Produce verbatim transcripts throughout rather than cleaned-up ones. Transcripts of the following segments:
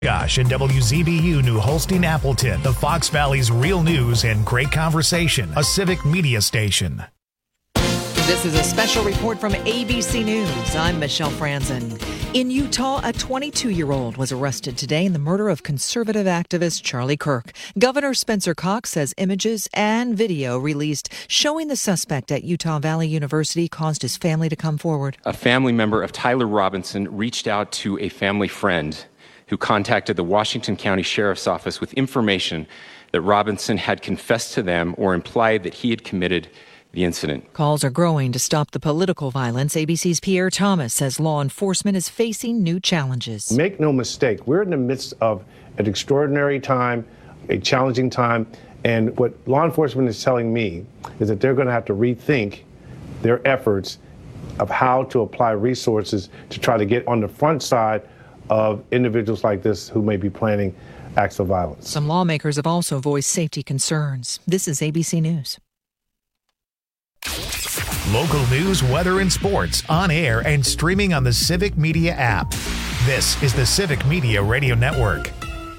Gosh, and W Z B U New Holstein Appleton, the Fox Valley's real news and great conversation, a civic media station. This is a special report from A B C News. I'm Michelle Franzen. In Utah, a twenty-two-year-old was arrested today in the murder of conservative activist Charlie Kirk. Governor Spencer Cox says images and video released showing the suspect at Utah Valley University caused his family to come forward. A family member of Tyler Robinson reached out to a family friend who contacted the Washington County Sheriff's Office with information that Robinson had confessed to them or implied that he had committed the incident. Calls are growing to stop the political violence. A B C's Pierre Thomas says law enforcement is facing new challenges. Make no mistake, we're in the midst of an extraordinary time, a challenging time, and what law enforcement is telling me is that they're going to have to rethink their efforts of how to apply resources to try to get on the front side of individuals like this who may be planning acts of violence. Some lawmakers have also voiced safety concerns. This is A B C News. Local news, weather, and sports on air and streaming on the Civic Media app. This is the Civic Media Radio Network.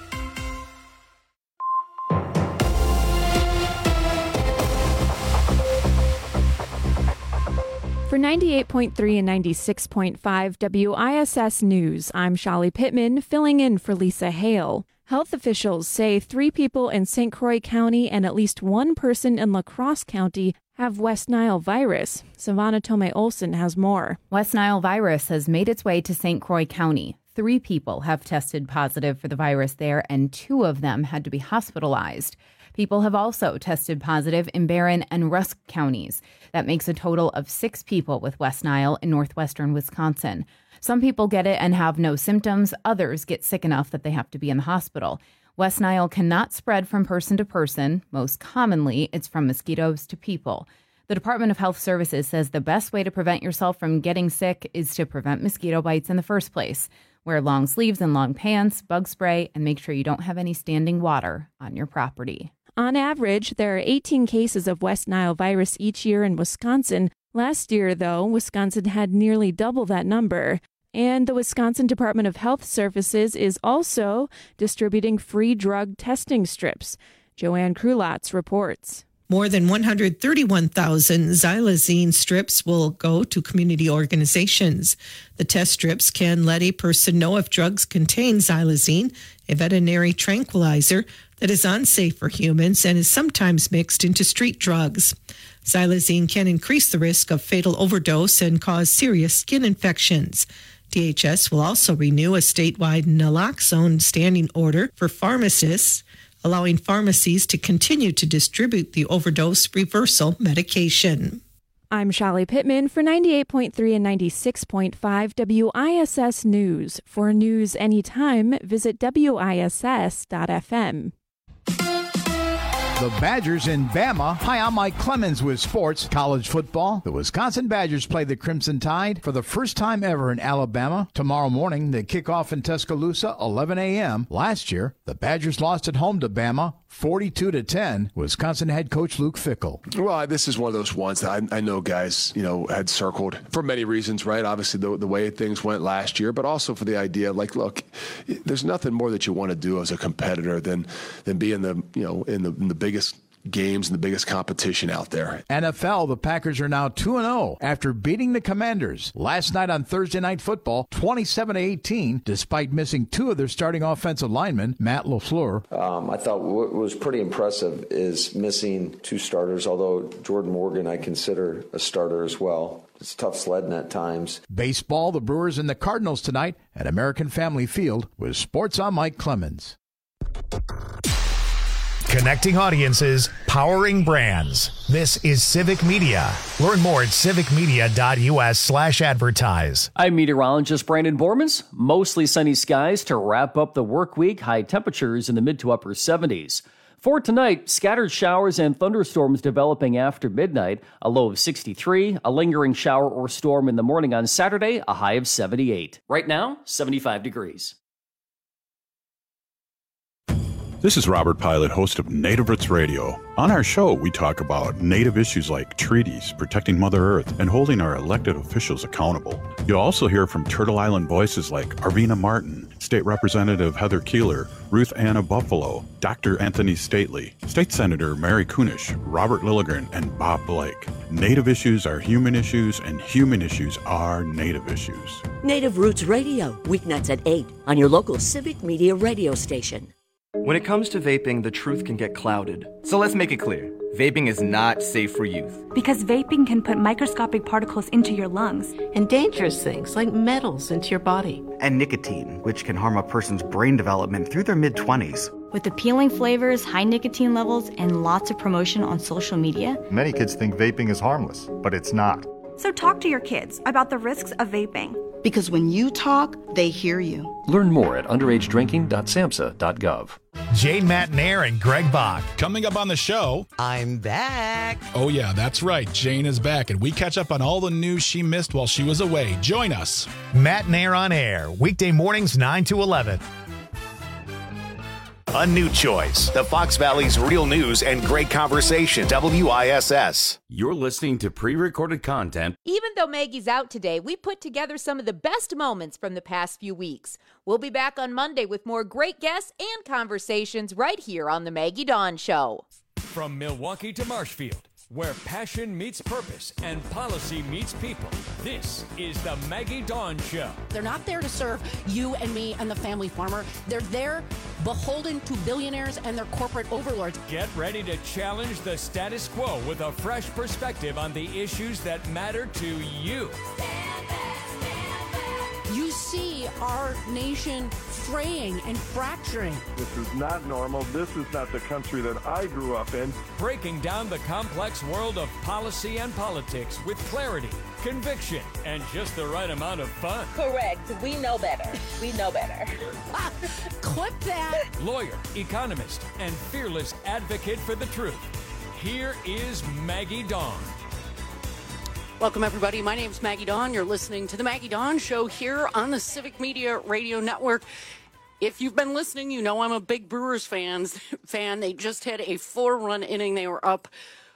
For ninety-eight point three and ninety-six point five W I S S News, I'm Shali Pittman, filling in for Lisa Hale. Health officials say three people in Saint Croix County and at least one person in La Crosse County have West Nile virus. Savannah Tomei Olson has more. West Nile virus has made its way to Saint Croix County. Three people have tested positive for the virus there, and two of them had to be hospitalized. People have also tested positive in Barron and Rusk counties. That makes a total of six people with West Nile in northwestern Wisconsin. Some people get it and have no symptoms. Others get sick enough that they have to be in the hospital. West Nile cannot spread from person to person. Most commonly, it's from mosquitoes to people. The Department of Health Services says the best way to prevent yourself from getting sick is to prevent mosquito bites in the first place. Wear long sleeves and long pants, bug spray, and make sure you don't have any standing water on your property. On average, there are eighteen cases of West Nile virus each year in Wisconsin. Last year, though, Wisconsin had nearly double that number. And the Wisconsin Department of Health Services is also distributing free drug testing strips. Joanne Krulotz reports. More than one hundred thirty-one thousand xylazine strips will go to community organizations. The test strips can let a person know if drugs contain xylazine, a veterinary tranquilizer that is unsafe for humans and is sometimes mixed into street drugs. Xylazine can increase the risk of fatal overdose and cause serious skin infections. D H S will also renew a statewide naloxone standing order for pharmacists, allowing pharmacies to continue to distribute the overdose reversal medication. I'm Shali Pittman for ninety-eight point three and ninety-six point five W I S S News. For news anytime, visit W I S S dot F M. The Badgers in Bama. Hi, I'm Mike Clemens with sports. College football. The Wisconsin Badgers play the Crimson Tide for the first time ever in Alabama. Tomorrow morning, they kick off in Tuscaloosa, eleven a.m. Last year, the Badgers lost at home to Bama, forty-two to ten. Wisconsin head coach Luke Fickell. Well, this is one of those ones that I, I know guys, you know, had circled for many reasons, right? Obviously, the, the way things went last year, but also for the idea, like, look, there's nothing more that you want to do as a competitor than than be in the, you know, in the in the biggest games and the biggest competition out there. N F L, the Packers are now two and oh after beating the Commanders last night on Thursday Night Football, twenty-seven to eighteen, despite missing two of their starting offensive linemen, Matt LaFleur. Um, I thought what was pretty impressive is missing two starters, although Jordan Morgan I consider a starter as well. It's tough sledding at times. Baseball, the Brewers and the Cardinals tonight at American Family Field with Sports on Mike Clemens. Connecting audiences, powering brands. This is Civic Media. Learn more at civicmedia.us slash advertise. I'm meteorologist Brandon Bormans. Mostly sunny skies to wrap up the work week. High temperatures in the mid to upper seventies. For tonight, scattered showers and thunderstorms developing after midnight. A low of sixty-three. A lingering shower or storm in the morning on Saturday. A high of seventy-eight. Right now, seventy-five degrees. This is Robert Pilot, host of Native Roots Radio. On our show, we talk about Native issues like treaties, protecting Mother Earth, and holding our elected officials accountable. You'll also hear from Turtle Island voices like Arvina Martin, State Representative Heather Keeler, Ruth Anna Buffalo, Doctor Anthony Stately, State Senator Mary Kunish, Robert Lilligren, and Bob Blake. Native issues are human issues, and human issues are Native issues. Native Roots Radio, weeknights at eight on your local Civic Media radio station. When it comes to vaping, the truth can get clouded. So let's make it clear. Vaping is not safe for youth. Because vaping can put microscopic particles into your lungs. And dangerous things like metals into your body. And nicotine, which can harm a person's brain development through their mid-twenties. With appealing flavors, high nicotine levels, and lots of promotion on social media. Many kids think vaping is harmless, but it's not. So talk to your kids about the risks of vaping. Because when you talk, they hear you. Learn more at underage drinking dot samhsa dot gov. Jane Matnair and Greg Bach. Coming up on the show, I'm back. Oh, yeah, that's right. Jane is back, and we catch up on all the news she missed while she was away. Join us. Matnair on air, weekday mornings nine to eleven. A new choice. The Fox Valley's real news and great conversation. W I S S. You're listening to pre-recorded content. Even though Maggie's out today, we put together some of the best moments from the past few weeks. We'll be back on Monday with more great guests and conversations right here on the Maggie Dawn Show. From Milwaukee to Marshfield, where passion meets purpose and policy meets people. This is the Maggie Dawn Show. They're not there to serve you and me and the family farmer. They're there beholden to billionaires and their corporate overlords. Get ready to challenge the status quo with a fresh perspective on the issues that matter to you. Stand back, stand back. You see our nation fraying and fracturing. This is not normal. This is not the country that I grew up in. Breaking down the complex world of policy and politics with clarity, conviction, and just the right amount of fun. Correct. We know better. We know better. Clip that. Lawyer, economist, and fearless advocate for the truth. Here is Maggie Dawn. Welcome, everybody. My name's Maggie Dawn. You're listening to the Maggie Dawn Show here on the Civic Media Radio Network. If you've been listening, you know I'm a big Brewers fans, fan. They just had a four-run inning. They were up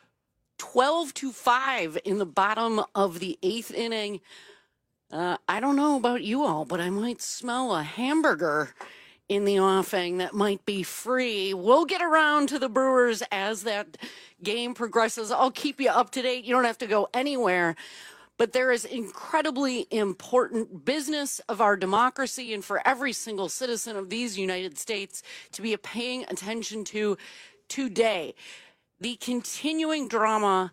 twelve to five in the bottom of the eighth inning. Uh, I don't know about you all, but I might smell a hamburger in the offing that might be free. We'll get around to the Brewers as that game progresses. I'll keep you up to date. You don't have to go anywhere. But there is incredibly important business of our democracy and for every single citizen of these United States to be paying attention to today. The continuing drama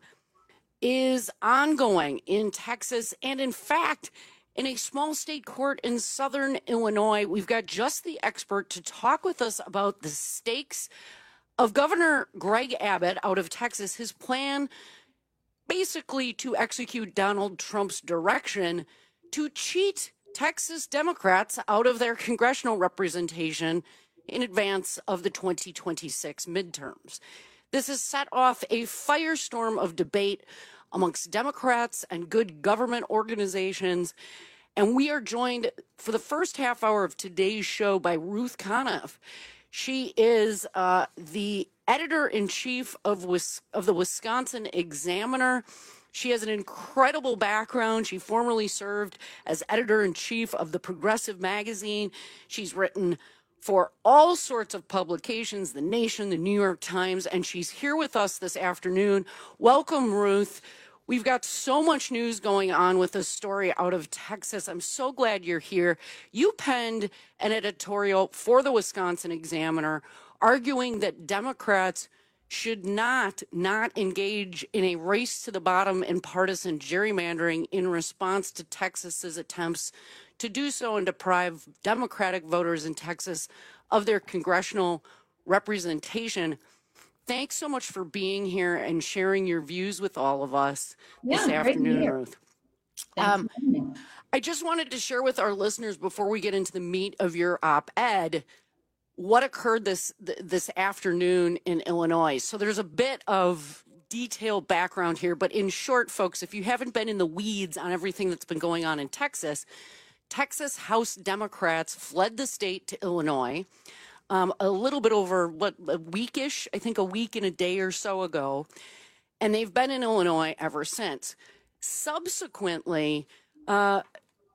is ongoing in Texas and, in fact, in a small state court in southern Illinois. We've got just the expert to talk with us about the stakes of Governor Greg Abbott out of Texas, his plan basically to execute Donald Trump's direction to cheat Texas Democrats out of their congressional representation in advance of the twenty twenty-six midterms. This has set off a firestorm of debate amongst Democrats and good government organizations. And we are joined for the first half hour of today's show by Ruth Conniff. She is uh, the editor-in-chief of, Wis- of the Wisconsin Examiner. She has an incredible background. She formerly served as editor-in-chief of the Progressive magazine. She's written for all sorts of publications, The Nation, The New York Times, and she's here with us this afternoon. Welcome, Ruth. We've got so much news going on with this story out of Texas. I'm so glad you're here. You penned an editorial for the Wisconsin Examiner arguing that Democrats should not not engage in a race to the bottom in partisan gerrymandering in response to Texas's attempts to do so and deprive Democratic voters in Texas of their congressional representation. Thanks so much for being here and sharing your views with all of us yeah, this afternoon, Ruth. Um, I just wanted to share with our listeners before we get into the meat of your op-ed what occurred this th- this afternoon in Illinois. So there's a bit of detailed background here, but in short, folks, if you haven't been in the weeds on everything that's been going on in Texas, Texas House Democrats fled the state to Illinois. um, a little bit over, what, a weekish, I think a week and a day or so ago. And they've been in Illinois ever since. Subsequently, uh,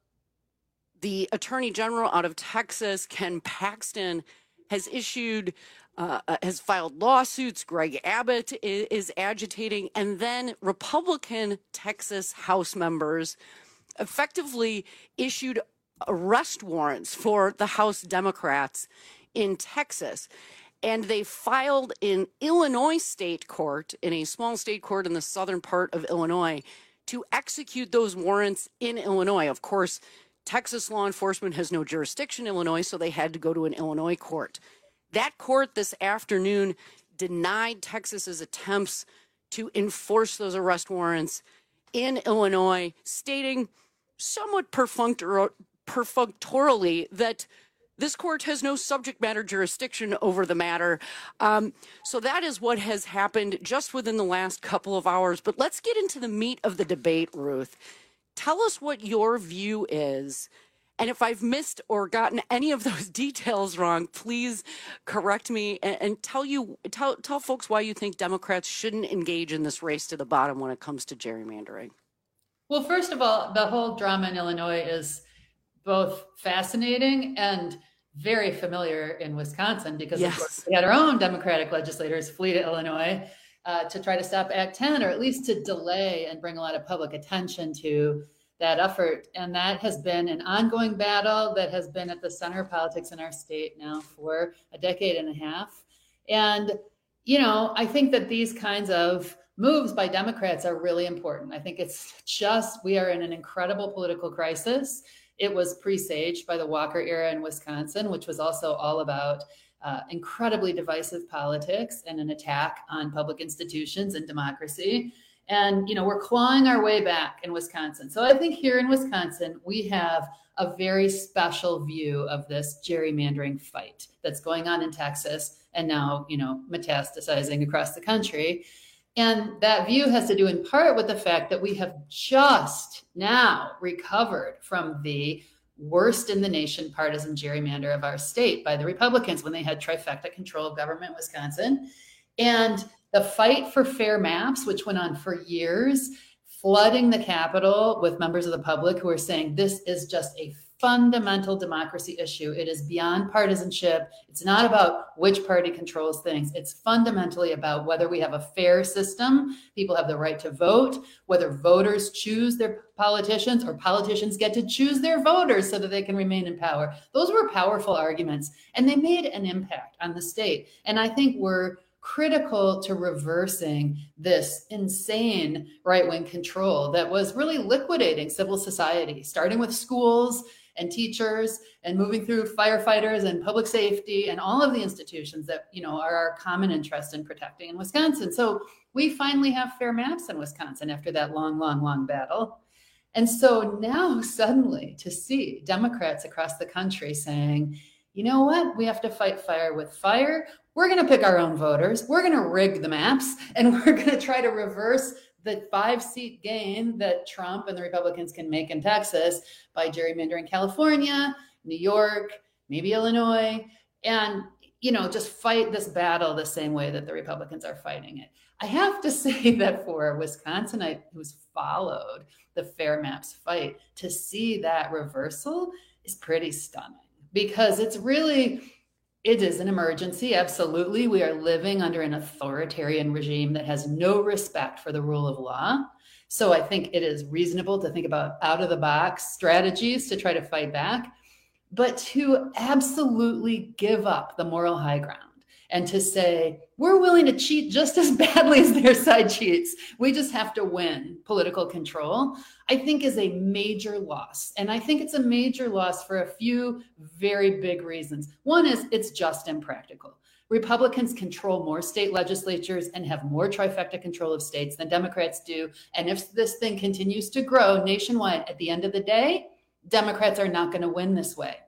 the Attorney General out of Texas, Ken Paxton, has issued, uh, has filed lawsuits. Greg Abbott is, is agitating. And then Republican Texas House members effectively issued arrest warrants for the House Democrats in Texas. And they filed in Illinois state court, in a small state court in the southern part of Illinois, to execute those warrants in Illinois. Of course, Texas law enforcement has no jurisdiction in Illinois, so they had to go to an Illinois court. That court this afternoon denied Texas's attempts to enforce those arrest warrants in Illinois, stating somewhat perfunctor- perfunctorily that this court has no subject matter jurisdiction over the matter. Um, so that is what has happened just within the last couple of hours. But let's get into the meat of the debate, Ruth. Tell us what your view is. And if I've missed or gotten any of those details wrong, please correct me and, and tell you tell tell folks why you think Democrats shouldn't engage in this race to the bottom when it comes to gerrymandering. Well, first of all, the whole drama in Illinois is both fascinating and very familiar in Wisconsin, because yes. of course we had our own Democratic legislators flee to Illinois uh, to try to stop Act ten, or at least to delay and bring a lot of public attention to that effort. And that has been an ongoing battle that has been at the center of politics in our state now for a decade and a half. And, you know, I think that these kinds of moves by Democrats are really important. I think it's just, we are in an incredible political crisis. It was presaged by the Walker era in Wisconsin, which was also all about uh, incredibly divisive politics and an attack on public institutions and democracy. And, you know, we're clawing our way back in Wisconsin. So I think here in Wisconsin, we have a very special view of this gerrymandering fight that's going on in Texas and now, you know, metastasizing across the country. And that view has to do in part with the fact that we have just now recovered from the worst in the nation partisan gerrymander of our state by the Republicans when they had trifecta control of government in Wisconsin. And the fight for fair maps, which went on for years, flooding the Capitol with members of the public who are saying this is just a fundamental democracy issue. It is beyond partisanship. It's not about which party controls things. It's fundamentally about whether we have a fair system, people have the right to vote, whether voters choose their politicians or politicians get to choose their voters so that they can remain in power. Those were powerful arguments, and they made an impact on the state. And I think we're critical to reversing this insane right-wing control that was really liquidating civil society, starting with schools and teachers and moving through firefighters and public safety and all of the institutions that, you know, are our common interest in protecting in Wisconsin. So we finally have fair maps in Wisconsin after that long, long, long battle. And so now suddenly to see Democrats across the country saying, you know what, we have to fight fire with fire. We're going to pick our own voters. We're going to rig the maps, and we're going to try to reverse the five-seat gain that Trump and the Republicans can make in Texas by gerrymandering California, New York, maybe Illinois, and, you know, just fight this battle the same way that the Republicans are fighting it. I have to say that for a Wisconsinite who's followed the fair maps fight, to see that reversal is pretty stunning, because it's really... It is an emergency, absolutely. We are living under an authoritarian regime that has no respect for the rule of law. So I think it is reasonable to think about out-of-the-box strategies to try to fight back, but to absolutely give up the moral high ground and to say, we're willing to cheat just as badly as their side cheats. We just have to win political control, I think is a major loss. And I think it's a major loss for a few very big reasons. One is it's just impractical. Republicans control more state legislatures and have more trifecta control of states than Democrats do. And if this thing continues to grow nationwide, at the end of the day, Democrats are not going to win this way.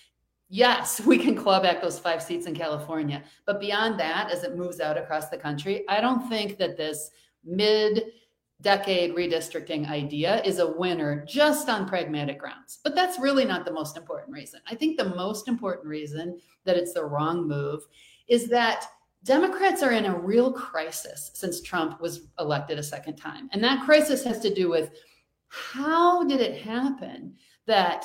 Yes, we can claw back those five seats in California. But beyond that, as it moves out across the country, I don't think that this mid decade redistricting idea is a winner just on pragmatic grounds. But that's really not the most important reason. I think the most important reason that it's the wrong move is that Democrats are in a real crisis since Trump was elected a second time. And that crisis has to do with how did it happen that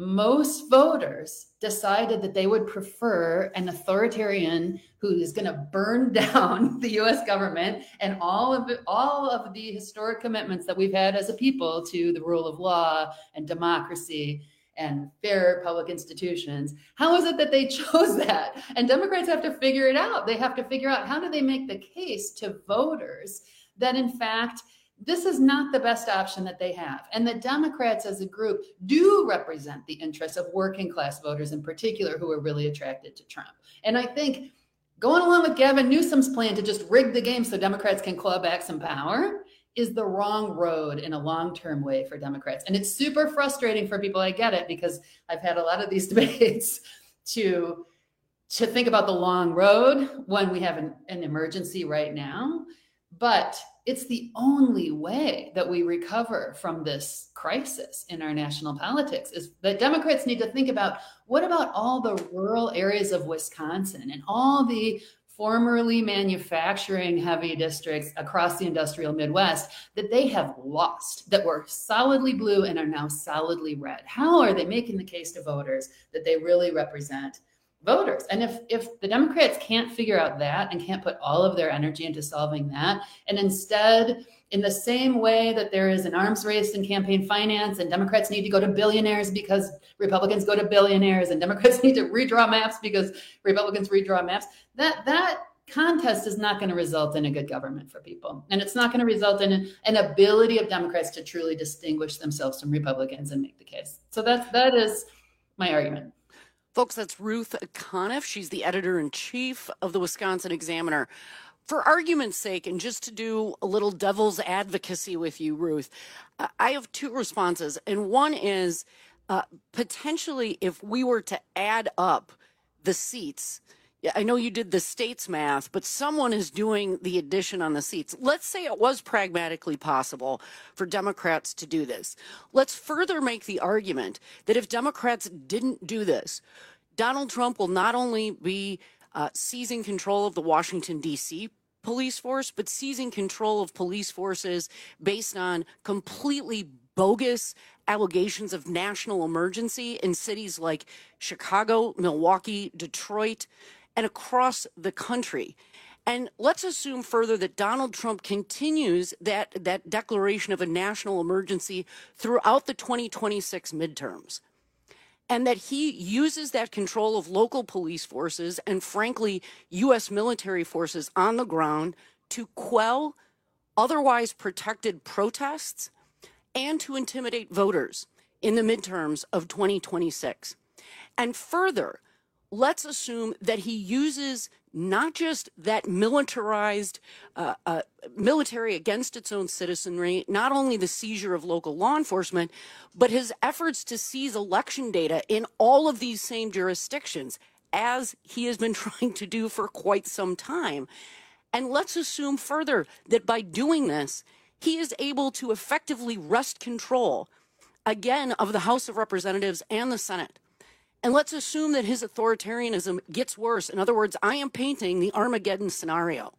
most voters decided that they would prefer an authoritarian who is going to burn down the U S government and all of it, all of the historic commitments that we've had as a people to the rule of law and democracy and fair public institutions. How is it that they chose that? And Democrats have to figure it out. They have to figure out how do they make the case to voters that, in fact, this is not the best option that they have. And the Democrats as a group do represent the interests of working class voters in particular who are really attracted to Trump. And I think going along with Gavin Newsom's plan to just rig the game so Democrats can claw back some power is the wrong road in a long-term way for Democrats. And it's super frustrating for people. I get it, because I've had a lot of these debates to, to think about the long road when we have an, an emergency right now. But it's the only way that we recover from this crisis in our national politics is that Democrats need to think about what about all the rural areas of Wisconsin and all the formerly manufacturing heavy districts across the industrial Midwest that they have lost, that were solidly blue and are now solidly red. How are they making the case to voters that they really represent voters? And if if the Democrats can't figure out that and can't put all of their energy into solving that, and instead, in the same way that there is an arms race in campaign finance and Democrats need to go to billionaires because Republicans go to billionaires and Democrats need to redraw maps because Republicans redraw maps, that that contest is not going to result in a good government for people. And it's not going to result in an, an ability of Democrats to truly distinguish themselves from Republicans and make the case. So that's, that is my argument. Folks, that's Ruth Conniff. She's the editor-in-chief of the Wisconsin Examiner. For argument's sake, and just to do a little devil's advocacy with you, Ruth, uh, I have two responses. And one is uh, potentially if we were to add up the seats, I know you did the states math, but someone is doing the addition on the seats. Let's say it was pragmatically possible for Democrats to do this. Let's further make the argument that if Democrats didn't do this, Donald Trump will not only be uh, seizing control of the Washington, D C police force, but seizing control of police forces based on completely bogus allegations of national emergency in cities like Chicago, Milwaukee, Detroit, and across the country. And let's assume further that Donald Trump continues that, that declaration of a national emergency throughout the twenty twenty-six midterms, and that he uses that control of local police forces and, frankly, U S military forces on the ground to quell otherwise protected protests and to intimidate voters in the midterms of twenty twenty-six. And further, let's assume that he uses not just that militarized uh, uh, military against its own citizenry, not only the seizure of local law enforcement, but his efforts to seize election data in all of these same jurisdictions, as he has been trying to do for quite some time. And let's assume further that by doing this, he is able to effectively wrest control, again, of the House of Representatives and the Senate. And let's assume that his authoritarianism gets worse. In other words, I am painting the Armageddon scenario.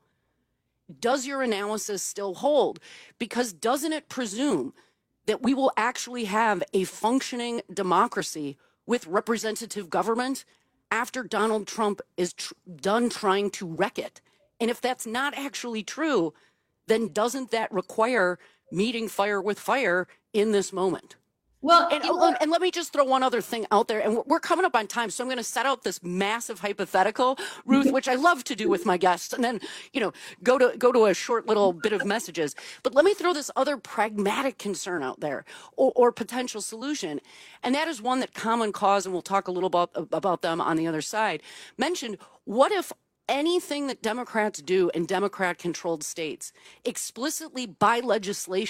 Does your analysis still hold? Because doesn't it presume that we will actually have a functioning democracy with representative government after Donald Trump is tr- done trying to wreck it? And if that's not actually true, then doesn't that require meeting fire with fire in this moment? Well, and, oh, and let me just throw one other thing out there. And we're, we're coming up on time, so I'm going to set out this massive hypothetical, Ruth, which I love to do with my guests, and then, you know, go to go to a short little bit of messages. But let me throw this other pragmatic concern out there, or, or potential solution, and that is one that Common Cause, and we'll talk a little about about them on the other side, mentioned. What if anything that Democrats do in Democrat-controlled states explicitly by legislation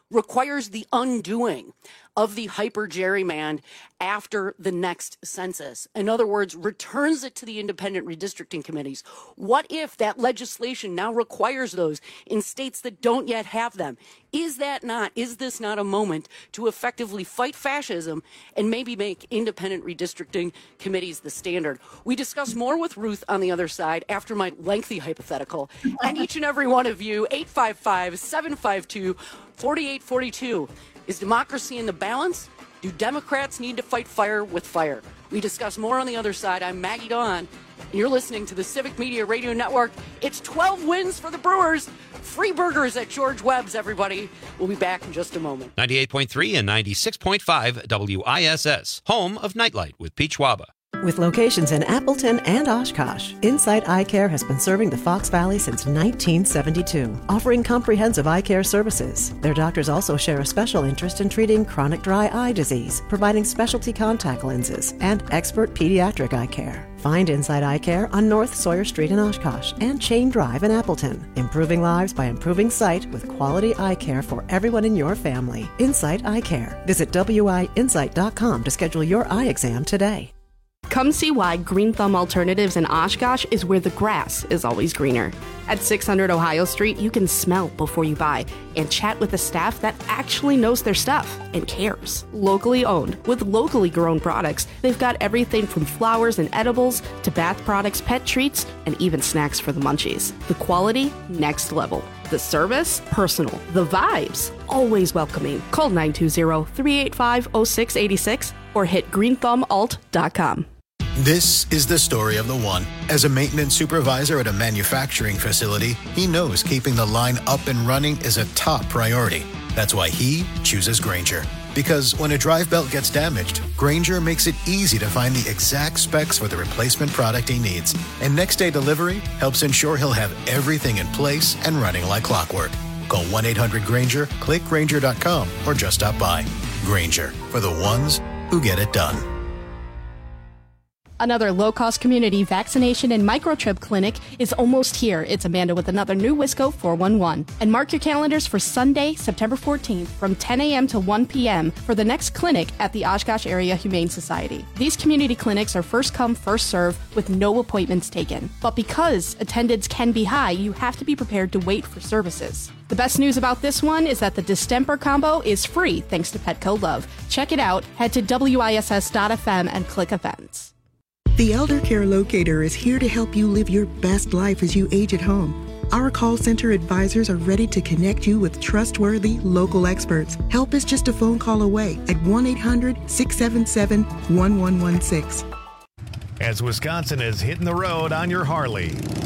requires the undoing of the hyper gerrymander after the next census. In other words, returns it to the independent redistricting committees. What if that legislation now requires those in states that don't yet have them? Is that not, is this not a moment to effectively fight fascism and maybe make independent redistricting committees the standard? We discuss more with Ruth on the other side after my lengthy hypothetical. And each and every one of you, eight five five, seven five two, four eight four two. Is democracy in the balance? Do Democrats need to fight fire with fire? We discuss more on the other side. I'm Maggie Dawn, and you're listening to the Civic Media Radio Network. It's twelve wins for the Brewers. Free burgers at George Webb's, everybody. We'll be back in just a moment. ninety-eight point three and ninety-six point five W I S S, home of Nightlight with Peach Waba. With locations in Appleton and Oshkosh, Insight Eye Care has been serving the Fox Valley since nineteen seventy-two, offering comprehensive eye care services. Their doctors also share a special interest in treating chronic dry eye disease, providing specialty contact lenses, and expert pediatric eye care. Find Insight Eye Care on North Sawyer Street in Oshkosh and Chain Drive in Appleton, improving lives by improving sight with quality eye care for everyone in your family. Insight Eye Care. Visit W I insight dot com to schedule your eye exam today. Come see why Green Thumb Alternatives in Oshkosh is where the grass is always greener. At six hundred Ohio Street, you can smell before you buy and chat with a staff that actually knows their stuff and cares. Locally owned, with locally grown products, they've got everything from flowers and edibles to bath products, pet treats, and even snacks for the munchies. The quality, next level. The service, personal. The vibes, always welcoming. Call nine two zero, three eight five, zero six eight six or hit green thumb alt dot com. This is the story of the one. As a maintenance supervisor at a manufacturing facility, he knows keeping the line up and running is a top priority. That's why he chooses Grainger. Because when a drive belt gets damaged, Grainger makes it easy to find the exact specs for the replacement product he needs. And next day delivery helps ensure he'll have everything in place and running like clockwork. Call one eight hundred Grainger, click Grainger dot com, or just stop by. Grainger, for the ones who get it done. Another low-cost community vaccination and microchip clinic is almost here. It's Amanda with another new Wisco four one one. And mark your calendars for Sunday, September fourteenth from ten a.m. to one p.m. for the next clinic at the Oshkosh Area Humane Society. These community clinics are first come, first serve with no appointments taken. But because attendance can be high, you have to be prepared to wait for services. The best news about this one is that the distemper combo is free thanks to Petco Love. Check it out. Head to W I S S dot F M and click events. The Elder Care Locator is here to help you live your best life as you age at home. Our call center advisors are ready to connect you with trustworthy local experts. Help is just a phone call away at one eight hundred, six seven seven, one one one six. As Wisconsin is hitting the road on your Harley,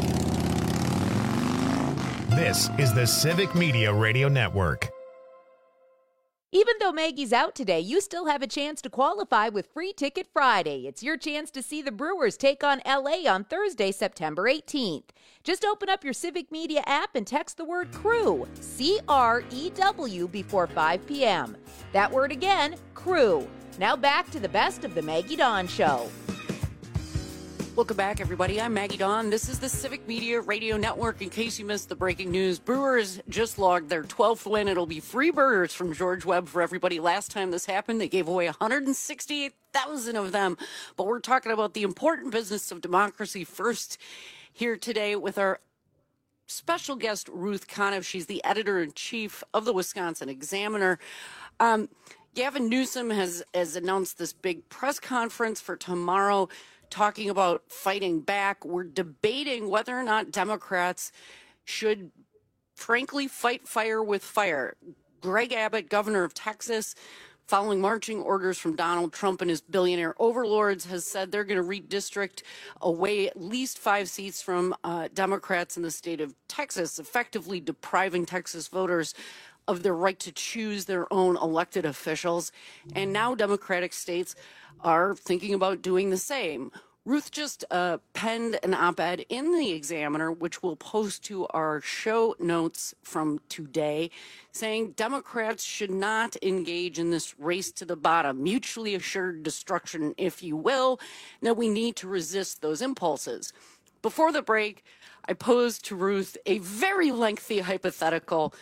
this is the Civic Media Radio Network. Even though Maggie's out today, you still have a chance to qualify with Free Ticket Friday. It's your chance to see the Brewers take on L A on Thursday, September eighteenth. Just open up your Civic Media app and text the word CREW, C R E W, before five p.m. That word again, CREW. Now back to the best of the Maggie Dawn Show. Welcome back, everybody. I'm Maggie Dawn. This is the Civic Media Radio Network. In case you missed the breaking news, Brewers just logged their twelfth win. It'll be free burgers from George Webb for everybody. Last time this happened, they gave away one hundred sixty-eight thousand of them. But we're talking about the important business of democracy first here today with our special guest, Ruth Conniff. She's the editor-in-chief of the Wisconsin Examiner. Um, Gavin Newsom has, has announced this big press conference for tomorrow, talking about fighting back. We're debating whether or not Democrats should, frankly, fight fire with fire. Greg Abbott, governor of Texas, following marching orders from Donald Trump and his billionaire overlords, has said they're going to redistrict away at least five seats from uh, Democrats in the state of Texas, effectively depriving Texas voters of their right to choose their own elected officials. And now Democratic states are thinking about doing the same. Ruth just uh, penned an op-ed in the Examiner, which we'll post to our show notes from today, saying Democrats should not engage in this race to the bottom, mutually assured destruction, if you will, that we need to resist those impulses. Before the break, I posed to Ruth a very lengthy hypothetical.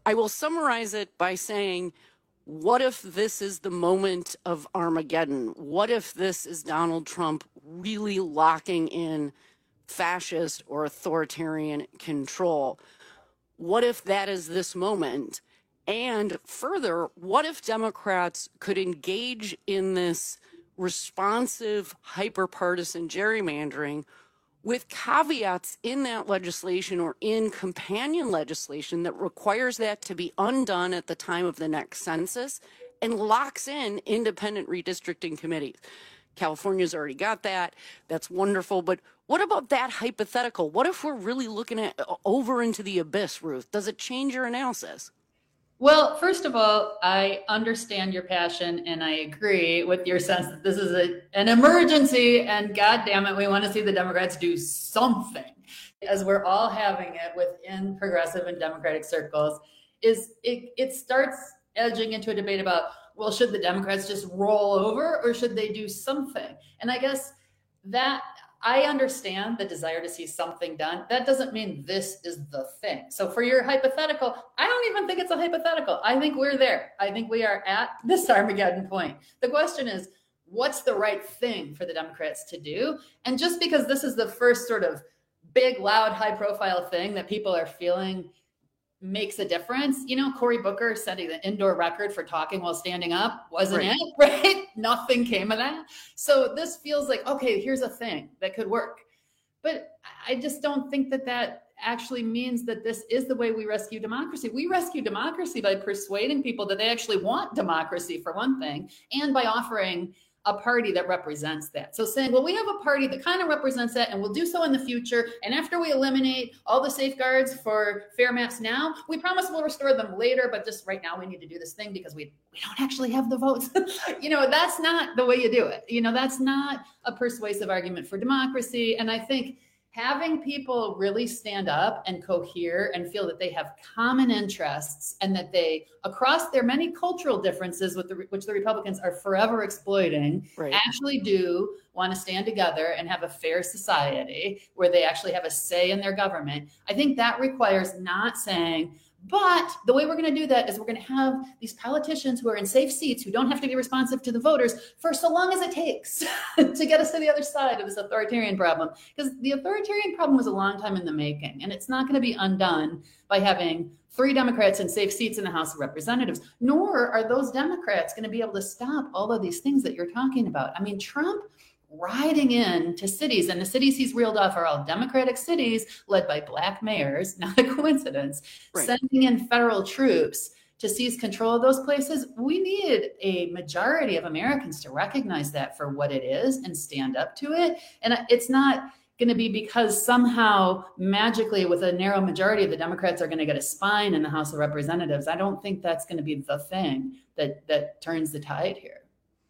I will summarize it by saying, what if this is the moment of Armageddon? What if this is Donald Trump really locking in fascist or authoritarian control? What if that is this moment? And further, what if Democrats could engage in this responsive, hyper-partisan gerrymandering with caveats in that legislation or in companion legislation that requires that to be undone at the time of the next census and locks in independent redistricting committees? California's already got that. That's wonderful. But what about that hypothetical? What if we're really looking at over into the abyss, Ruth? Does it change your analysis? Well, first of all, I understand your passion and I agree with your sense that this is a, an emergency and God damn it, we want to see the Democrats do something. As we're all having it within progressive and Democratic circles, is it, it starts edging into a debate about, well, should the Democrats just roll over or should they do something? And I guess that I understand the desire to see something done. That doesn't mean this is the thing. So for your hypothetical, I don't even think it's a hypothetical. I think we're there. I think we are at this Armageddon point. The question is, what's the right thing for the Democrats to do? And just because this is the first sort of big, loud, high profile thing that people are feeling makes a difference. You know, Cory Booker setting the indoor record for talking while standing up, wasn't Right. it? Right? Nothing came of that. So this feels like, okay, here's a thing that could work. But I just don't think that that actually means that this is the way we rescue democracy. We rescue democracy by persuading people that they actually want democracy, for one thing, and by offering a party that represents that. So saying, well, we have a party that kind of represents that and we'll do so in the future. And after we eliminate all the safeguards for fair maps now, we promise we'll restore them later. But just right now we need to do this thing because we, we don't actually have the votes. You know, that's not the way you do it. You know, that's not a persuasive argument for democracy. And I think having people really stand up and cohere and feel that they have common interests and that they, across their many cultural differences, with the, which the Republicans are forever exploiting, Right. actually do want to stand together and have a fair society where they actually have a say in their government. I think that requires not saying, but the way we're going to do that is we're going to have these politicians who are in safe seats who don't have to be responsive to the voters for so long as it takes to get us to the other side of this authoritarian problem. Because the authoritarian problem was a long time in the making, and it's not going to be undone by having three Democrats in safe seats in the House of Representatives, nor are those Democrats going to be able to stop all of these things that you're talking about. I mean, Trump riding in to cities, and the cities he's reeled off are all Democratic cities led by black mayors, not a coincidence, Right. sending in federal troops to seize control of those places. We need a majority of Americans to recognize that for what it is and stand up to it. And it's not going to be because somehow magically with a narrow majority the Democrats are going to get a spine in the House of Representatives. I don't think that's going to be the thing that that turns the tide here.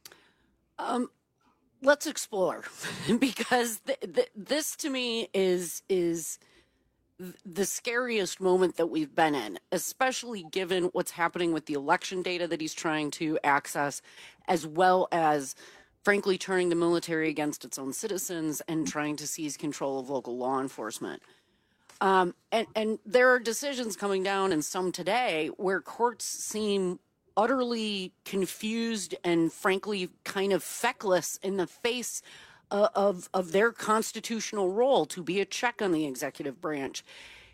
Um, let's explore, because th- th- this to me is is th- the scariest moment that we've been in, especially given what's happening with the election data that he's trying to access, as well as, frankly, turning the military against its own citizens and trying to seize control of local law enforcement. Um, and, and there are decisions coming down, and some today, where courts seem utterly confused and frankly kind of feckless in the face uh, of of their constitutional role to be a check on the executive branch.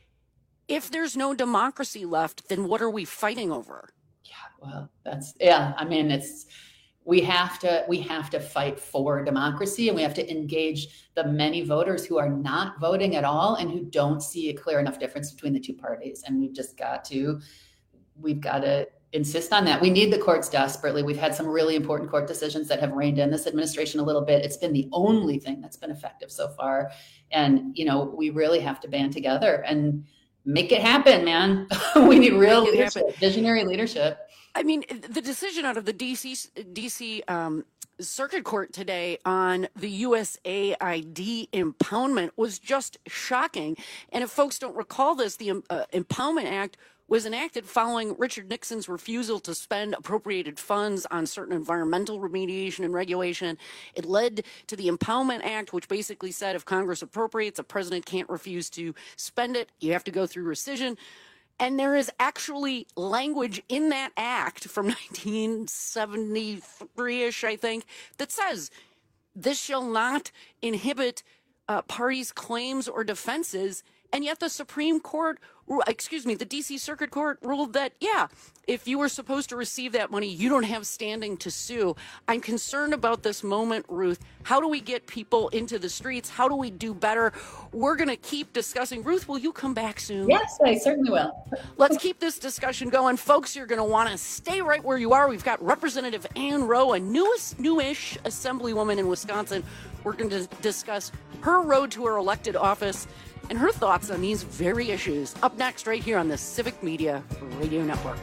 If there's no democracy left, then what are we fighting over? Yeah, well, that's yeah. I mean, it's we have to we have to fight for democracy, and we have to engage the many voters who are not voting at all and who don't see a clear enough difference between the two parties. And we've just got to we've got to insist on that. We need the courts desperately. We've had some really important court decisions that have reined in this administration a little bit. It's been the only thing that's been effective so far. And, you know, we really have to band together and make it happen, man. We need real leadership, visionary leadership. I mean, the decision out of the D C D C um, Circuit Court today on the U S A I D impoundment was just shocking. And if folks don't recall this, the uh, Impoundment Act was enacted following Richard Nixon's refusal to spend appropriated funds on certain environmental remediation and regulation. It led to the Impoundment Act, which basically said if Congress appropriates, a president can't refuse to spend it. You have to go through rescission. And there is actually language in that act from nineteen seventy-three-ish, I think, that says this shall not inhibit uh, parties' claims or defenses. And yet the Supreme Court, excuse me, the D C Circuit Court ruled that, yeah, if you were supposed to receive that money, you don't have standing to sue. I'm concerned about this moment, Ruth. How do we get people into the streets? How do we do better? We're going to keep discussing. Ruth, will you come back soon? Yes, I certainly will. Let's keep this discussion going. Folks, you're going to want to stay right where you are. We've got Representative Ann Rowe, a newest, newish assemblywoman in Wisconsin. We're going to discuss her road to her elected office and her thoughts on these very issues. Up next, right here on the Civic Media Radio Network.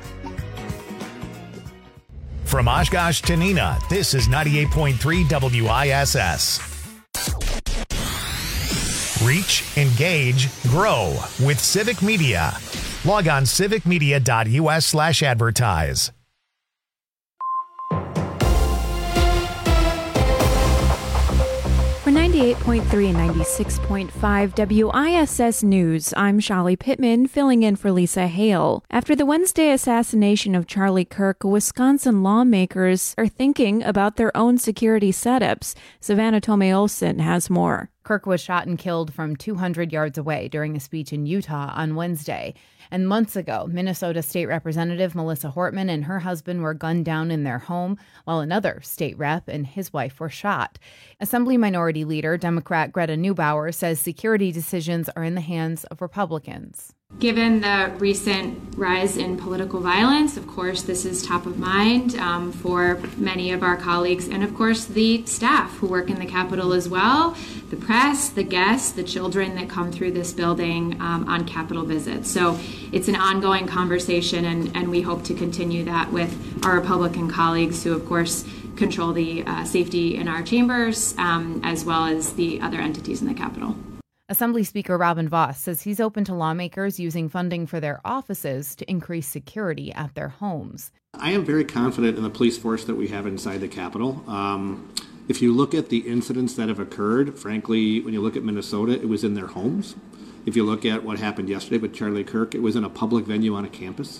From Oshkosh to Neenah, this is ninety-eight point three W I S S. Reach, engage, grow with Civic Media. Log on civicmedia.us slash advertise. For ninety-eight point three and ninety-six point five W I S S News, I'm Shali Pittman, filling in for Lisa Hale. After the Wednesday assassination of Charlie Kirk, Wisconsin lawmakers are thinking about their own security setups. Savannah Tomei-Olsen has more. Kirk was shot and killed from two hundred yards away during a speech in Utah on Wednesday. And months ago, Minnesota State Representative Melissa Hortman and her husband were gunned down in their home, while another state rep and his wife were shot. Assembly Minority Leader, Democrat Greta Neubauer, says security decisions are in the hands of Republicans. Given the recent rise in political violence, of course, this is top of mind um, for many of our colleagues and, of course, the staff who work in the Capitol as well, the press, the guests, the children that come through this building um, on Capitol visits. So it's an ongoing conversation, and, and we hope to continue that with our Republican colleagues who, of course, control the uh, safety in our chambers, um, as well as the other entities in the Capitol. Assembly Speaker Robin Vos says he's open to lawmakers using funding for their offices to increase security at their homes. I am very confident in the police force that we have inside the Capitol. Um, if you look at the incidents that have occurred, frankly, when you look at Minnesota, it was in their homes. If you look at what happened yesterday with Charlie Kirk, it was in a public venue on a campus.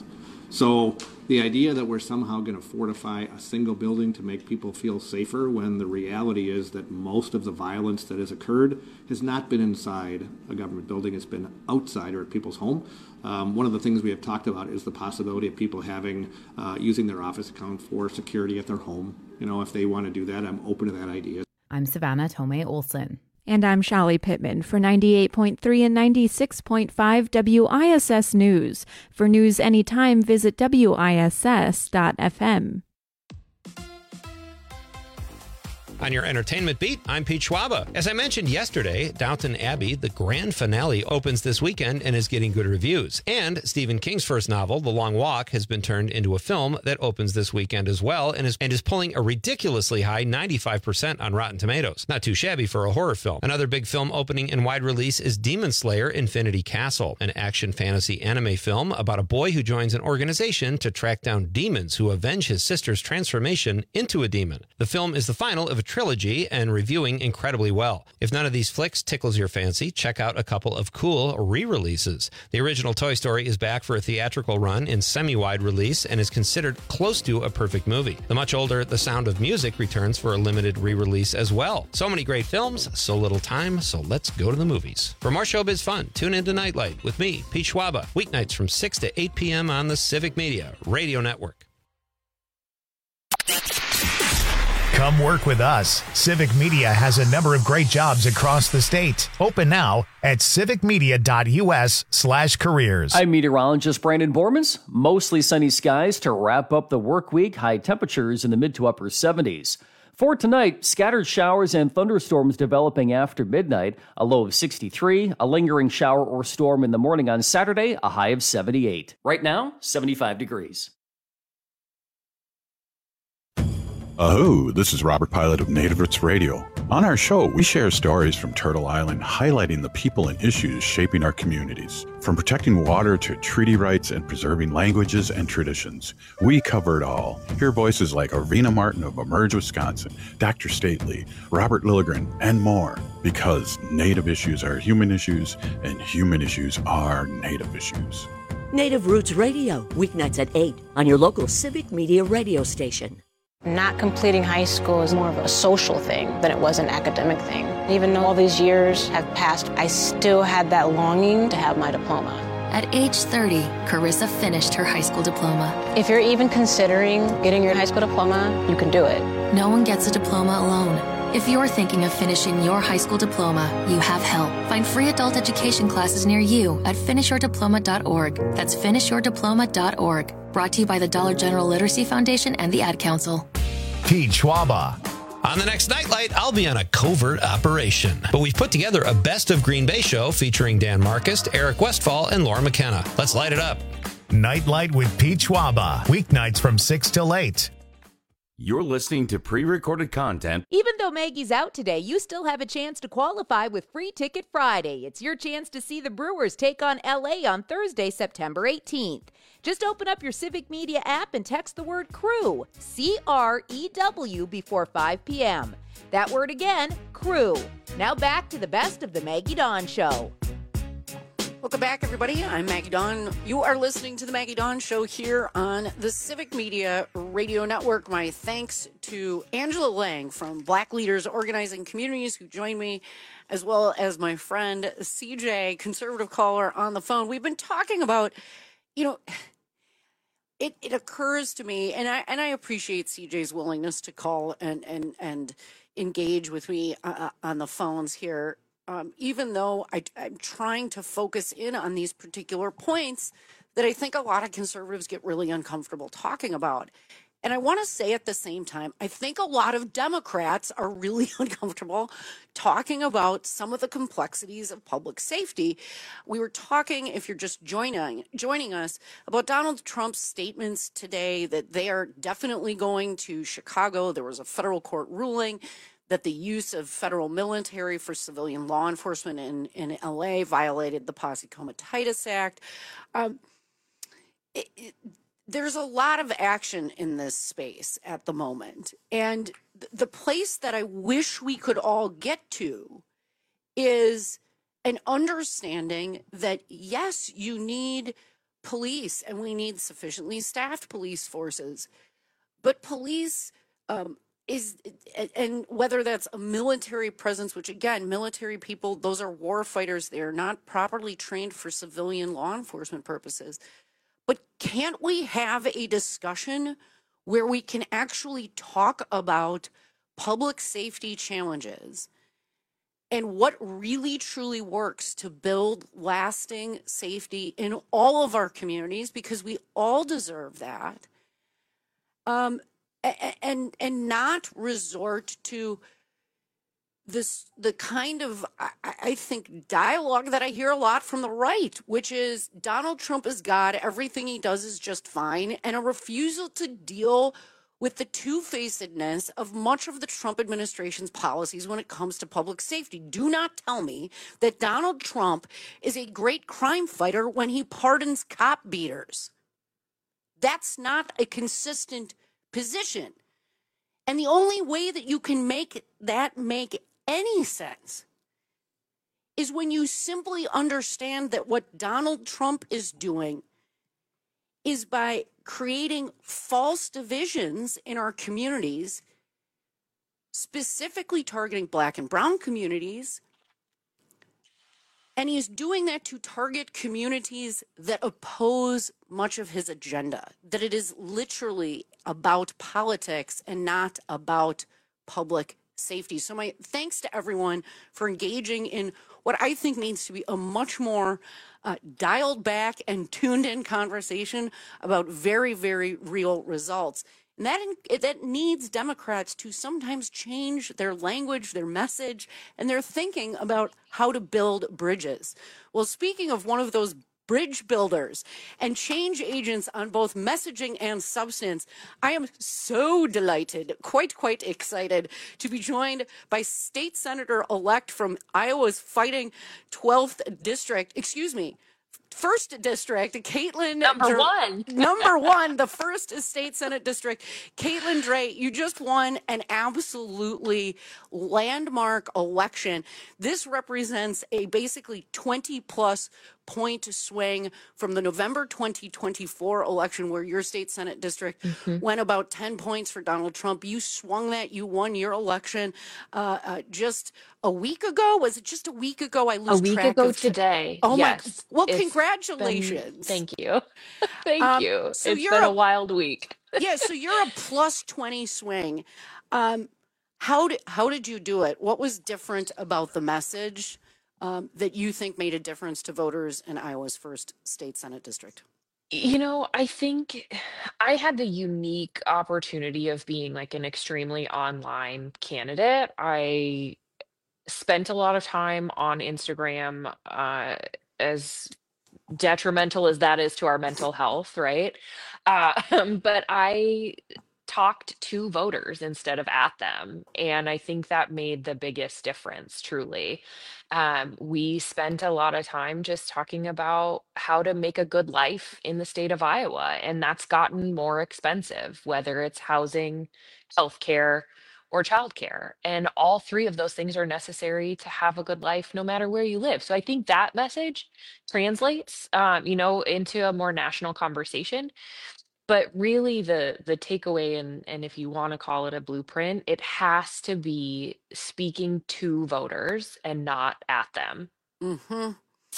So the idea that we're somehow going to fortify a single building to make people feel safer, when the reality is that most of the violence that has occurred has not been inside a government building, it's been outside or at people's home. Um, one of the things we have talked about is the possibility of people having, uh, using their office account for security at their home. You know, if they want to do that, I'm open to that idea. I'm Savannah Tomei-Olsen. And I'm Shali Pittman for ninety-eight point three and ninety-six point five W I S S News. For news anytime, visit W I S S dot F M. On your entertainment beat, I'm Pete Schwaba. As I mentioned yesterday, Downton Abbey, the grand finale, opens this weekend and is getting good reviews. And Stephen King's first novel, The Long Walk, has been turned into a film that opens this weekend as well and is and is pulling a ridiculously high ninety-five percent on Rotten Tomatoes. Not too shabby for a horror film. Another big film opening in wide release is Demon Slayer: Infinity Castle, an action fantasy anime film about a boy who joins an organization to track down demons who avenge his sister's transformation into a demon. The film is the final of a trilogy and reviewing incredibly well. If none of these flicks tickles your fancy, check out a couple of cool re-releases. The original Toy Story is back for a theatrical run in semi-wide release and is considered close to a perfect movie. The much older The Sound of Music returns for a limited re-release as well. So many great films, so little time, so let's go to the movies. For more showbiz fun, tune into Nightlight with me, Pete Schwaba, weeknights from six to eight p.m. on the Civic Media Radio Network. Come work with us. Civic Media has a number of great jobs across the state. Open now at civicmedia.us slash careers. I'm meteorologist Brandon Bormans. Mostly sunny skies to wrap up the work week. High temperatures in the mid to upper seventies. For tonight, scattered showers and thunderstorms developing after midnight. A low of sixty-three. A lingering shower or storm in the morning on Saturday. A high of seventy-eight. Right now, seventy-five degrees. Aho, this is Robert Pilot of Native Roots Radio. On our show, we share stories from Turtle Island highlighting the people and issues shaping our communities. From protecting water to treaty rights and preserving languages and traditions, we cover it all. Hear voices like Arvina Martin of Emerge, Wisconsin, Doctor Stately, Robert Lilligren, and more. Because Native issues are human issues, and human issues are Native issues. Native Roots Radio, weeknights at eight on your local Civic Media radio station. Not completing high school is more of a social thing than it was an academic thing. Even though all these years have passed, I still had that longing to have my diploma. At age thirty, Carissa finished her high school diploma. If you're even considering getting your high school diploma, you can do it. No one gets a diploma alone. If you're thinking of finishing your high school diploma, you have help. Find free adult education classes near you at finish your diploma dot org. That's finish your diploma dot org. Brought to you by the Dollar General Literacy Foundation and the Ad Council. Pete Schwaba. On the next Nightlight, I'll be on a covert operation. But we've put together a Best of Green Bay show featuring Dan Marcus, Eric Westfall, and Laura McKenna. Let's light it up. Nightlight with Pete Schwaba. Weeknights from six till eight. You're listening to pre-recorded content. Even though Maggie's out today, you still have a chance to qualify with Free Ticket Friday. It's your chance to see the Brewers take on L A on Thursday, September eighteenth. Just open up your Civic Media app and text the word CREW, C R E W, before five p.m. That word again, CREW. Now back to the best of the Maggie Dawn Show. Welcome back, everybody. I'm Maggie Dawn. You are listening to the Maggie Dawn Show here on the Civic Media Radio Network. My thanks to Angela Lang from Black Leaders Organizing Communities, who joined me, as well as my friend C J, conservative caller, on the phone. We've been talking about, you know, it, it occurs to me, and I and I appreciate C J's willingness to call and and and engage with me uh, on the phones here. Um, even though I, I'm trying to focus in on these particular points that I think a lot of conservatives get really uncomfortable talking about. And I want to say at the same time, I think a lot of Democrats are really uncomfortable talking about some of the complexities of public safety. We were talking, if you're just joining joining us, about Donald Trump's statements today that they are definitely going to Chicago. There was a federal court ruling that the use of federal military for civilian law enforcement in, in L A violated the Posse Comitatus Act. Um, it, it, there's a lot of action in this space at the moment. And th- the place that I wish we could all get to is an understanding that, yes, you need police and we need sufficiently staffed police forces, but police um, is, and whether that's a military presence, which again, military people, those are war fighters. They are not properly trained for civilian law enforcement purposes. But can't we have a discussion where we can actually talk about public safety challenges and what really truly works to build lasting safety in all of our communities, because we all deserve that. Um, and and not resort to this the kind of, I, I think, dialogue that I hear a lot from the right, which is Donald Trump is God, everything he does is just fine, and a refusal to deal with the two-facedness of much of the Trump administration's policies when it comes to public safety. Do not tell me that Donald Trump is a great crime fighter when he pardons cop beaters. That's not a consistent position. And the only way that you can make that make any sense is when you simply understand that what Donald Trump is doing is by creating false divisions in our communities, specifically targeting Black and brown communities. And he is doing that to target communities that oppose much of his agenda, that it is literally about politics and not about public safety. So my thanks to everyone for engaging in what I think needs to be a much more uh, dialed back and tuned in conversation about very, very real results. And that, that needs Democrats to sometimes change their language, their message, and their thinking about how to build bridges. Well, speaking of one of those bridge builders and change agents on both messaging and substance, I am so delighted, quite, quite excited to be joined by State Senator-elect from Iowa's fighting twelfth District, excuse me, First District, Caitlin. Number Dr- one. Number one, the first State Senate District. Caitlin Dray, you just won an absolutely landmark election. This represents a basically twenty plus point swing from the November twenty twenty-four election where your state Senate district Mhm. went about ten points for Donald Trump. You swung that, you won your election uh, uh, just a week ago. Was it just a week ago? I A lose week track ago of t- today. Oh my, Yes. well, It's been congratulations. thank you. Thank Um, you. so It's you're been a a wild week. yeah, so you're a plus twenty swing. Um, how did how did you do it? What was different about the message um, that you think made a difference to voters in Iowa's first state Senate district? You know, I think I had the unique opportunity of being like an extremely online candidate. I spent a lot of time on Instagram, uh, as detrimental as that is to our mental health, right? Uh, but I talked to voters instead of at them. And I think that made the biggest difference, truly. Um, we spent a lot of time just talking about how to make a good life in the state of Iowa. And that's gotten more expensive, whether it's housing, healthcare, or childcare. And all three of those things are necessary to have a good life no matter where you live. So I think that message translates, um, you know, into a more national conversation. But really the the takeaway, and and if you want to call it a blueprint, it has to be speaking to voters and not at them. Mm-hmm.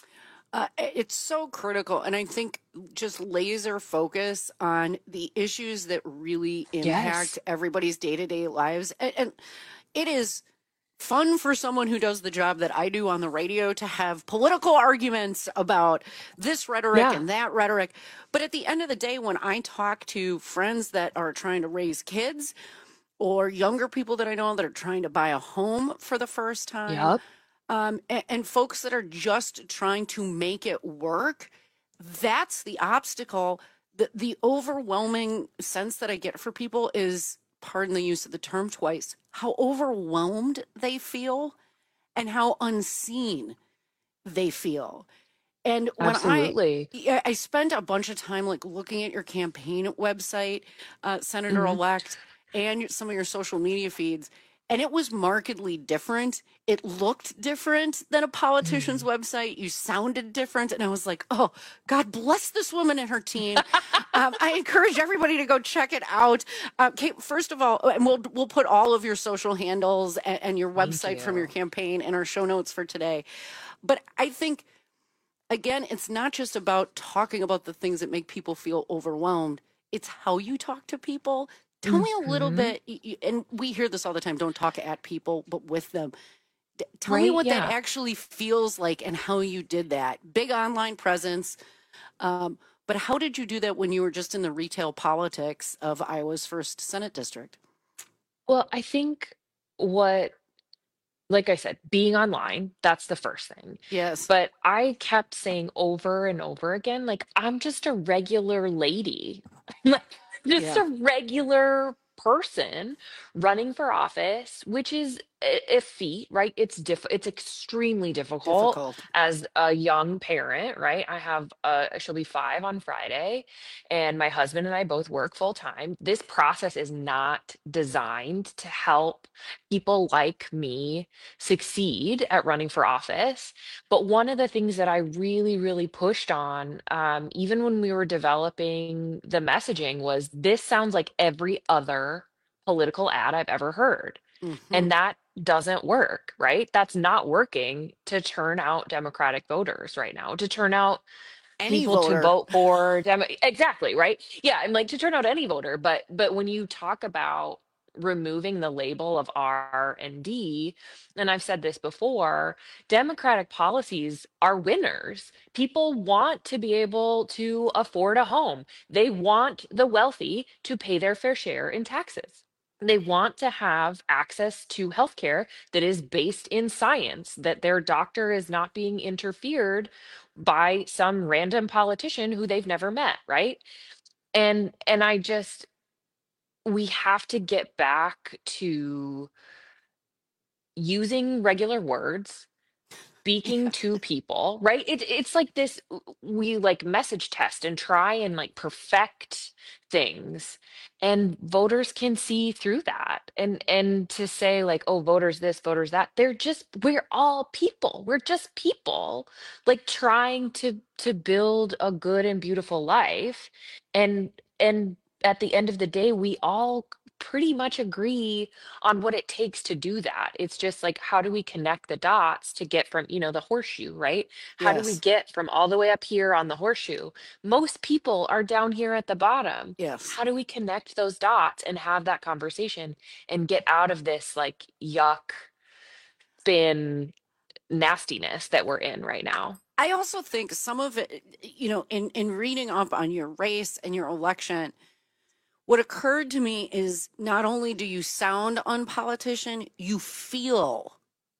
Uh, i- it's so critical. And I think just laser focus on the issues that really impact Yes. everybody's day to day lives. And, and it is fun for someone who does the job that I do on the radio to have political arguments about this rhetoric Yeah. and that rhetoric. But at the end of the day, when I talk to friends that are trying to raise kids or younger people that I know that are trying to buy a home for the first time, Yep. um, and, and folks that are just trying to make it work, that's the obstacle. The, the overwhelming sense that I get for people is, pardon the use of the term twice, how overwhelmed they feel and how unseen they feel. And when Absolutely. I, yeah, I spent a bunch of time like looking at your campaign website, uh, Senator-elect, and some of your social media feeds, and it was markedly different. It looked different than a politician's website. You sounded different, and I was like, "Oh, God bless this woman and her team." um, I encourage everybody to go check it out. Uh, Kate, first of all, and we'll we'll put all of your social handles and, and your Thank website from you. your campaign in our show notes for today. But I think, again, it's not just about talking about the things that make people feel overwhelmed. It's how you talk to people. Tell me a little Mhm. bit, y- y- and we hear this all the time, don't talk at people, but with them. D- Tell me Right? what that Yeah. actually feels like and how you did that. Big online presence. Um, but how did you do that when you were just in the retail politics of Iowa's first Senate district? Well, I think what, like I said, being online, that's the first thing. Yes. But I kept saying over and over again, like, I'm just a regular lady, like, just Yeah. a regular person running for office, which is a, a feat, right? It's diff it's extremely difficult Difficult. as a young parent, right? I have uh she'll be five on Friday, and my husband and I both work full time. This process is not designed to help people like me succeed at running for office. But one of the things that I really, really pushed on, um, even when we were developing the messaging, was this sounds like every other political ad I've ever heard. Mhm. And that doesn't work, right? That's not working to turn out Democratic voters right now, to turn out Any people to voter. vote for Demo- exactly, right? Yeah, and like to turn out any voter, but but when you talk about removing the label of R and D, and I've said this before, Democratic policies are winners. People want to be able to afford a home. They want the wealthy to pay their fair share in taxes. They want to have access to healthcare that is based in science, that their doctor is not being interfered by some random politician who they've never met, right? And and I just we have to get back to using regular words, speaking to people, right? It, it's like this, we like message test and try and like perfect things, and voters can see through that. And and to say like, oh, voters this, voters that, they're just, we're all people. We're just people like trying to to build a good and beautiful life. And and at the end of the day, we all pretty much agree on what it takes to do that. It's just like, how do we connect the dots to get from, you know, the horseshoe, right? How do we Yes. get from all the way up here on the horseshoe? Most people are down here at the bottom. Yes. How do we connect those dots and have that conversation and get out of this like yuck bin nastiness that we're in right now? I also think some of it, you know, in, in reading up on your race and your election, what occurred to me is not only do you sound unpolitician, you feel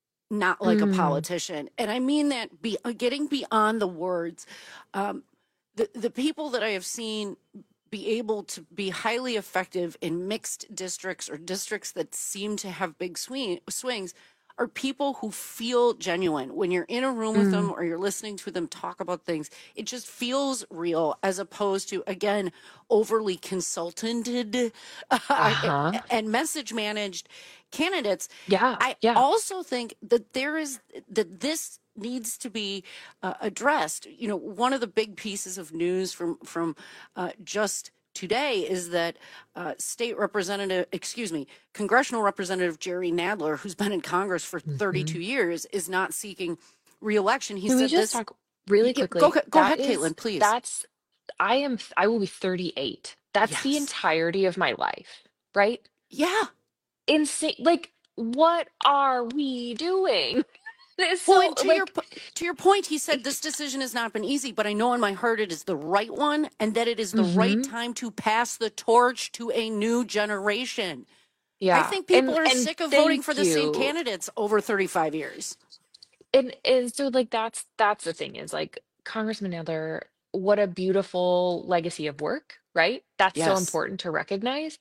not like Mm. a politician. And I mean that be, getting beyond the words. Um, the, the people that I have seen be able to be highly effective in mixed districts or districts that seem to have big swing, swings are people who feel genuine. When you're in a room with them Mm. or you're listening to them talk about things, it just feels real, as opposed to, again, overly consulted uh, Uh-huh. and message managed candidates. Yeah, I yeah. also think that there is, that this needs to be uh, addressed. You know, one of the big pieces of news from, from uh, just today is that uh, state representative, excuse me, congressional representative Jerry Nadler, who's been in Congress for thirty-two years, is not seeking reelection. He Can we said just this. talk really Yeah, quickly? Go, go That ahead, is- Caitlin, please. That's, I am, I will be thirty-eight. That's the Yes. entirety of my life, right? Yeah. Insane. Like, what are we doing? It's Well, so, and to like, your po- to your point, he said this decision has not been easy, but I know in my heart it is the right one, and that it is the right Mhm. time to pass the torch to a new generation. yeah. I think people And- are and sick of voting thank for the same you. candidates over thirty-five years. And and so like that's that's the thing is like Congressman Nadler, what a beautiful legacy of work, right? That's so Yes. important to recognize.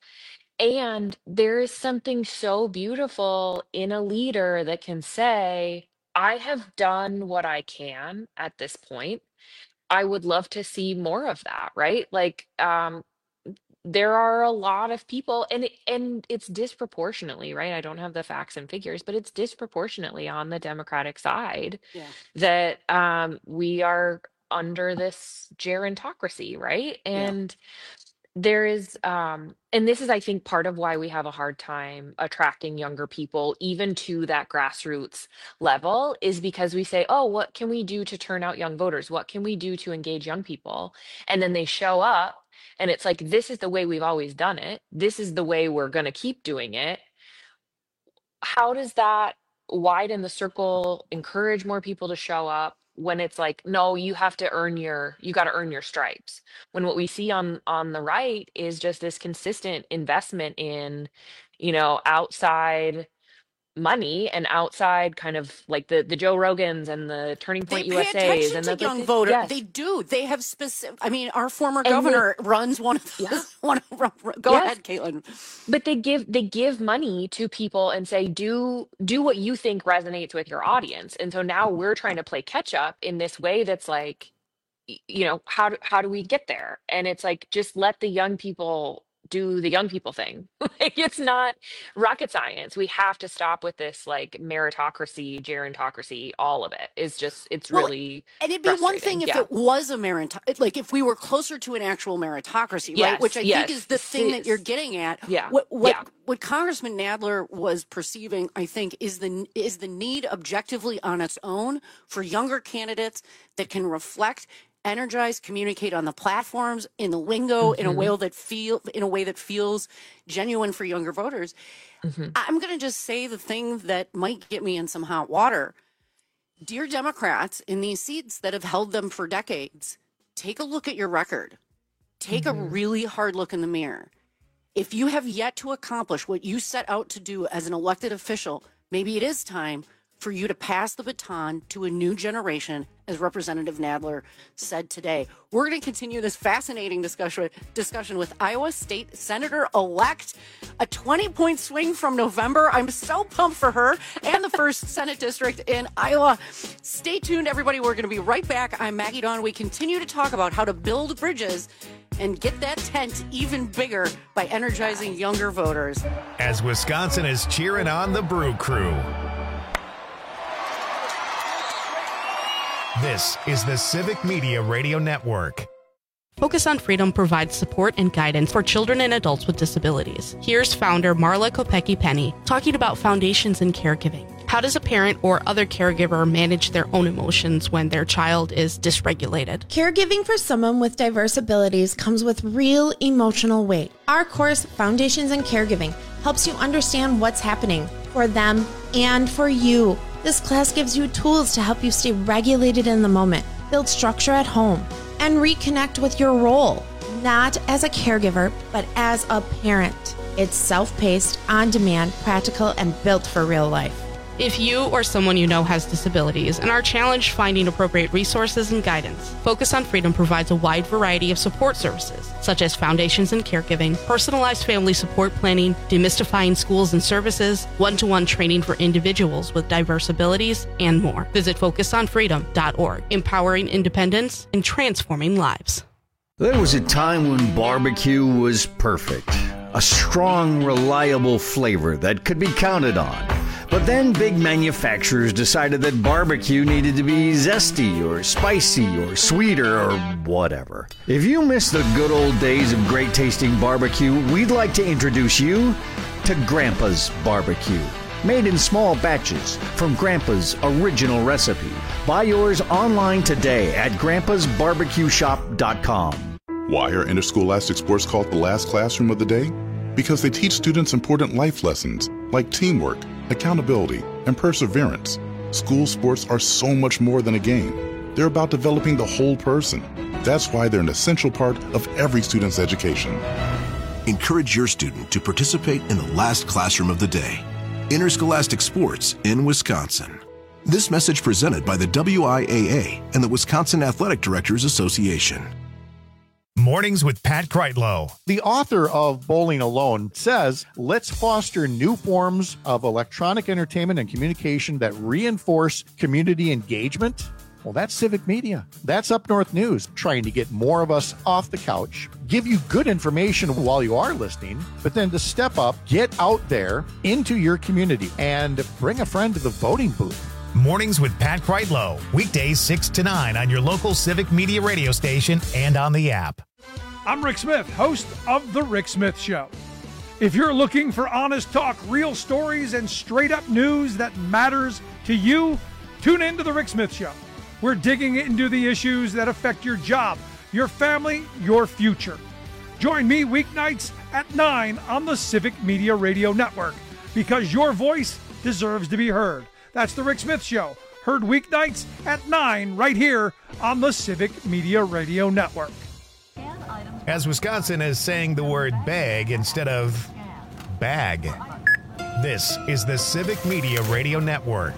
And there is something so beautiful in a leader that can say, I have done what I can at this point. I would love to see more of that, right? Like um there are a lot of people, and it, and it's disproportionately, right? I don't have the facts and figures, but it's disproportionately on the Democratic side Yeah. that um, we are under this gerontocracy, right? Yeah. And there is, um, and this is, I think, part of why we have a hard time attracting younger people, even to that grassroots level, is because we say, oh, what can we do to turn out young voters? What can we do to engage young people? And then they show up, and it's like, this is the way we've always done it. This is the way we're going to keep doing it. How does that widen the circle, encourage more people to show up, when it's like, no, you have to earn your, you got to earn your stripes? When what we see on on the right is just this consistent investment in, you know, outside money and outside kind of like the the Joe Rogans and the Turning They Point pay U S As attention and to the young like, voters. yes. They do. They have specific. I mean, our former And they- governor runs one of Yeah. those. One of, go Yes. ahead, Caitlin. But they give they give money to people and say, do do what you think resonates with your audience. And so now we're trying to play catch up in this way that's like, y- you know, how do how do we get there? And it's like, just let the young people do the young people thing. Like, it's not rocket science. We have to stop with this like meritocracy, gerontocracy. All of it is just, it's Well, really And it'd be one frustrating. thing if Yeah. it was a meritocracy, like if we were closer to an actual meritocracy, right? Yes, Which I yes. think is the thing that you're Sis- getting at. Yeah, What what, yeah. what Congressman Nadler was perceiving, I think, is the is the need objectively on its own for younger candidates that can reflect, energize, communicate on the platforms in the lingo in a Mhm. way that feel in a way that feels genuine for younger voters. Mhm. I'm going to just say the thing that might get me in some hot water. Dear Democrats in these seats that have held them for decades, take a look at your record. Take a really hard look in the mirror. If you have yet to accomplish what you set out to do as an elected official, maybe it is time for you to pass the baton to a new generation, as Representative Nadler said today. We're going to continue this fascinating discussion discussion with Iowa State Senator-elect, a twenty-point swing from November. I'm so pumped for her and the first Senate district in Iowa. Stay tuned, everybody. We're going to be right back. I'm Maggie Dawn. We continue to talk about how to build bridges and get that tent even bigger by energizing younger voters. As Wisconsin is cheering on the Brew Crew. This is the Civic Media Radio Network. Focus on Freedom provides support and guidance for children and adults with disabilities. Here's founder Marla Kopecki-Penny talking about foundations in caregiving. How does a parent or other caregiver manage their own emotions when their child is dysregulated? Caregiving for someone with diverse abilities comes with real emotional weight. Our course, Foundations in Caregiving, helps you understand what's happening for them and for you. This class gives you tools to help you stay regulated in the moment, build structure at home, and reconnect with your role, not as a caregiver, but as a parent. It's self-paced, on-demand, practical, and built for real life. If you or someone you know has disabilities and are challenged finding appropriate resources and guidance, Focus on Freedom provides a wide variety of support services, such as Foundations in Caregiving, personalized family support planning, demystifying schools and services, one-to-one training for individuals with diverse abilities, and more. Visit focus on freedom dot org, empowering independence and transforming lives. There was a time when barbecue was perfect. A strong, reliable flavor that could be counted on. But then big manufacturers decided that barbecue needed to be zesty or spicy or sweeter or whatever. If you miss the good old days of great tasting barbecue, we'd like to introduce you to Grandpa's Barbecue. Made in small batches from Grandpa's original recipe. Buy yours online today at grandpas barbecue shop dot com. Why are interscholastic sports called the last classroom of the day? Because they teach students important life lessons like teamwork, accountability, and perseverance. School sports are so much more than a game. They're about developing the whole person. That's why they're an essential part of every student's education. Encourage your student to participate in the last classroom of the day. Interscholastic sports in Wisconsin. This message presented by the W I A A and the Wisconsin Athletic Directors Association. Mornings with Pat Kreitlow. The author of Bowling Alone says, let's foster new forms of electronic entertainment and communication that reinforce community engagement. Well, that's Civic Media. That's Up North News, trying to get more of us off the couch, give you good information while you are listening, but then to step up, get out there into your community and bring a friend to the voting booth. Mornings with Pat Kreitlow. Weekdays six to nine on your local Civic Media radio station and on the app. I'm Rick Smith, host of The Rick Smith Show. If you're looking for honest talk, real stories, and straight-up news that matters to you, tune in to The Rick Smith Show. We're digging into the issues that affect your job, your family, your future. Join me weeknights at nine on the Civic Media Radio Network, because your voice deserves to be heard. That's The Rick Smith Show, heard weeknights at nine right here on the Civic Media Radio Network. As Wisconsin is saying the word bag instead of bag. This is the Civic Media Radio Network.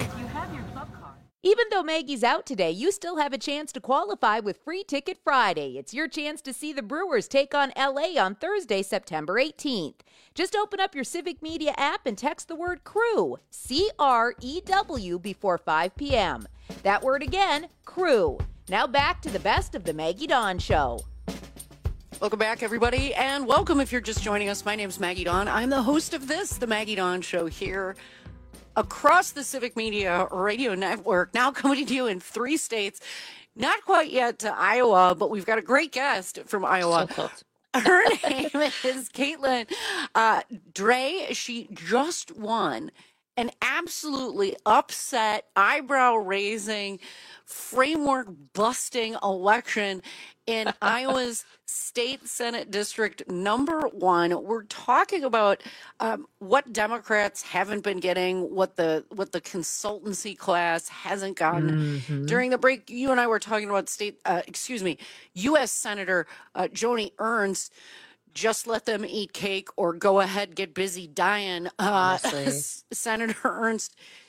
Even though Maggie's out today, you still have a chance to qualify with Free Ticket Friday. It's your chance to see the Brewers take on L A on Thursday, September eighteenth. Just open up your Civic Media app and text the word CREW, C R E W, before five p.m. That word again, CREW. Now back to the best of the Maggie Dawn Show. Welcome back, everybody, and welcome if you're just joining us. My name's Maggie Dawn. I'm the host of this, the Maggie Dawn Show, here across the Civic Media Radio Network, now coming to you in three states. Not quite yet to Iowa, but we've got a great guest from Iowa. So close. Her name is Caitlin uh, Dray. She just won an absolutely upset, eyebrow-raising, framework-busting election in Iowa's State Senate District number one. We're talking about um, what Democrats haven't been getting, what the what the consultancy class hasn't gotten. Mm-hmm. During the break, you and I were talking about state, uh, excuse me, U S Senator uh, Joni Ernst. Just let them eat cake or go ahead, get busy dying. Uh, Senator Ernst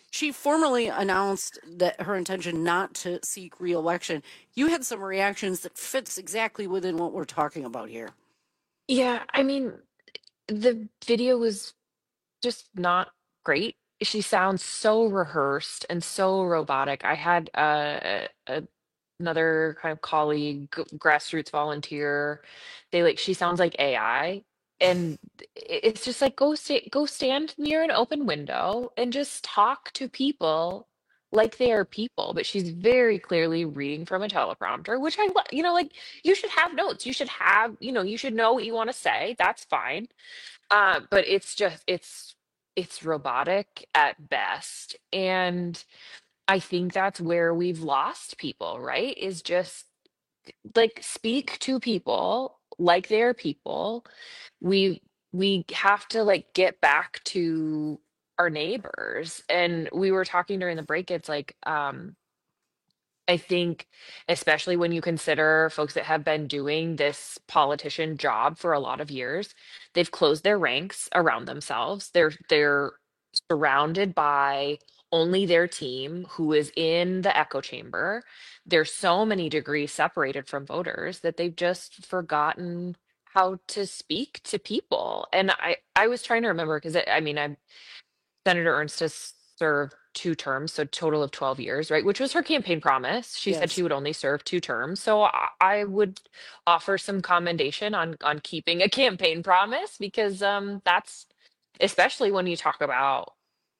She formally announced that her intention not to seek re-election. You had some reactions that fits exactly within what we're talking about here. Yeah, I mean, the video was just not great. She sounds so rehearsed and so robotic. I had uh, a, another kind of colleague, g- grassroots volunteer, they like she sounds like A I. And i- it's just like go sta go stand near an open window and just talk to people like they are people. But she's very clearly reading from a teleprompter, which I, lo- you know, like you should have notes. You should have, you know, you should know what you want to say. That's fine. Uh, but it's just it's it's robotic at best. And I think that's where we've lost people, right? Is just like speak to people like they're people. We we have to like get back to our neighbors. And we were talking during the break, it's like um I think, especially when you consider folks that have been doing this politician job for a lot of years, they've closed their ranks around themselves. They're they're surrounded by only their team who is in the echo chamber. There's so many degrees separated from voters that they've just forgotten how to speak to people. And I I was trying to remember because I mean I'm Senator Ernst has served two terms, so total of twelve years, right? Which was her campaign promise. She said she Yes. would only serve two terms. So I, I would offer some commendation on on keeping a campaign promise because um that's especially when you talk about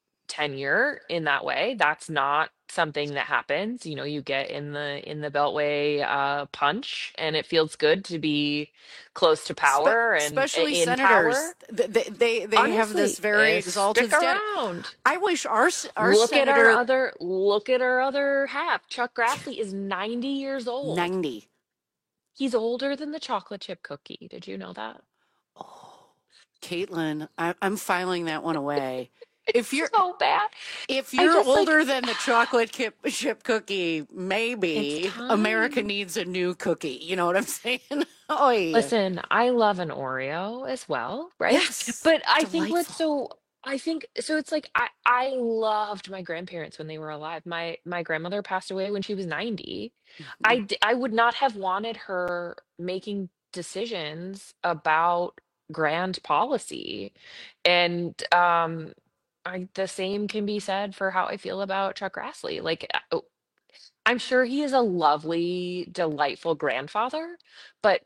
tenure in that way, that's not something that happens. You know, you get in the in the Beltway uh punch and it feels good to be close to Spe- power and uh, especially in senators, power. th- they they, they have Honestly, this very eh, exalted stick status. around. I wish our s- our Look at our senator other look at our other half. Chuck Grassley is ninety years old. ninety. He's older than the chocolate chip cookie. Did you know that? Caitlin, I, I'm filing that one away. If you're so bad, if I you're just, like- older than the chocolate chip, chip cookie, maybe It's time. America needs a new cookie. You know what I'm saying? Oh, yeah. Listen, I love an Oreo as well, right? Yes, But I think what's so I think so it's like I I loved my grandparents when they were alive. My my grandmother passed away when she was ninety. I d- I would not have wanted her making decisions about grand policy. And um I the same can be said for how I feel about Chuck Grassley. Like uh, I'm sure he is a lovely, delightful grandfather, but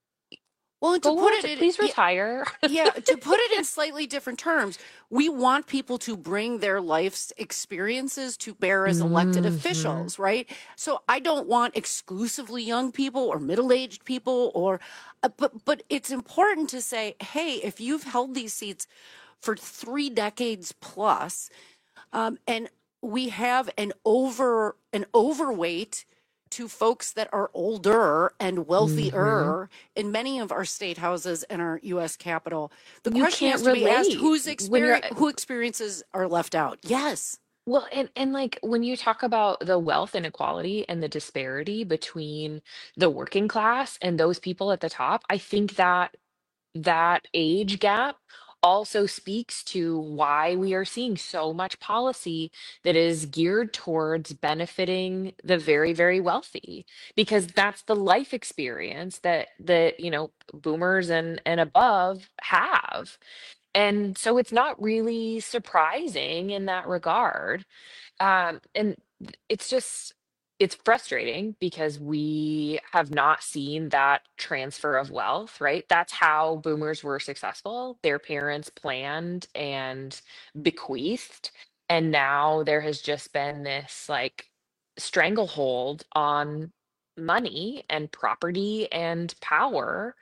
Well, and to go put on, it in, please yeah, retire. yeah, to put it in slightly different terms, we want people to bring their life's experiences to bear as elected Mhm. officials, right? So I don't want exclusively young people or middle-aged people, or, uh, but but it's important to say, hey, if you've held these seats for three decades plus, um, and we have an over an overweight to folks that are older and wealthier in many of our state houses and our U S Capitol. The You question has can't to be asked: relate whose when you're experience, who experiences are left out? Yes. well, and and like when you talk about the wealth inequality and the disparity between the working class and those people at the top, I think that that age gap also speaks to why we are seeing so much policy that is geared towards benefiting the very, very wealthy, because that's the life experience that that you know boomers and and above have. And so it's not really surprising in that regard. Um, and th- it's just, it's frustrating because we have not seen that transfer of wealth, right? That's how boomers were successful. Their parents planned and bequeathed. And now there has just been this like stranglehold on money and property and power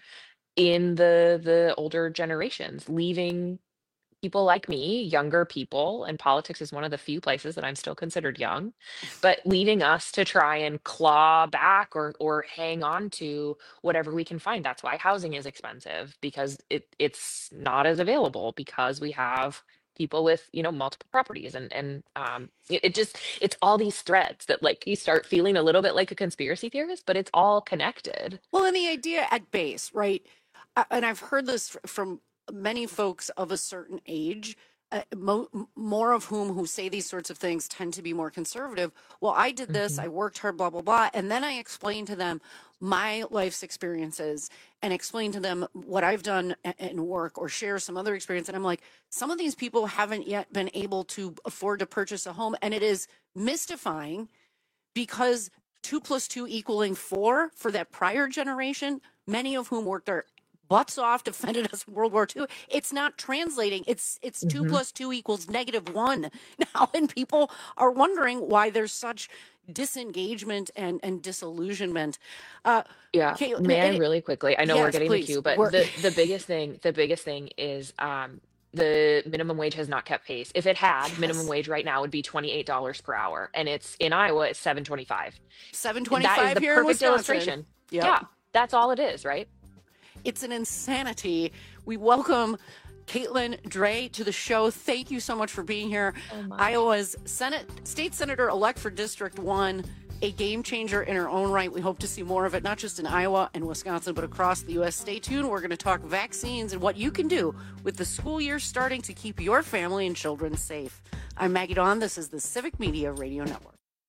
in the the older generations, leaving people like me, younger people, and politics is one of the few places that I'm still considered young, but leaving us to try and claw back or or hang on to whatever we can find. That's why housing is expensive because it it's not as available because we have people with, you know, multiple properties and and um it, it just it's all these threads that like you start feeling a little bit like a conspiracy theorist, but it's all connected. Well, and the idea at base, right? Uh, and I've heard this fr- from many folks of a certain age. uh, mo- more of whom who say these sorts of things tend to be more conservative. Well, I did this, mm-hmm. I worked hard, blah, blah, blah. And then I explained to them my life's experiences and explain to them what I've done in work or share some other experience. And I'm like, some of these people haven't yet been able to afford to purchase a home. And it is mystifying because two plus two equaling four for that prior generation, many of whom worked their butts off, defended us in World War Two. It's not translating. It's it's mm-hmm. two plus two equals negative one now. And people are wondering why there's such disengagement and, and disillusionment. Uh, yeah. Kay, May and, I really quickly? I know yes, we're getting please. the cue, but we're, the, the biggest thing, the biggest thing is um, the minimum wage has not kept pace. If it had, yes. minimum wage right now would be twenty-eight dollars per hour. And it's in Iowa, it's seven twenty-five. seven twenty-five That is the here perfect in illustration. Yep. Yeah. That's all it is, right? It's an insanity. We welcome Caitlin Dray to the show. Thank you so much for being here. Oh Iowa's Senate State Senator-elect for District one, a game changer in her own right. We hope to see more of it, not just in Iowa and Wisconsin, but across the U S. Stay tuned. We're going to talk vaccines and what you can do with the school year starting to keep your family and children safe. I'm Maggie Dawn. This is the Civic Media Radio Network.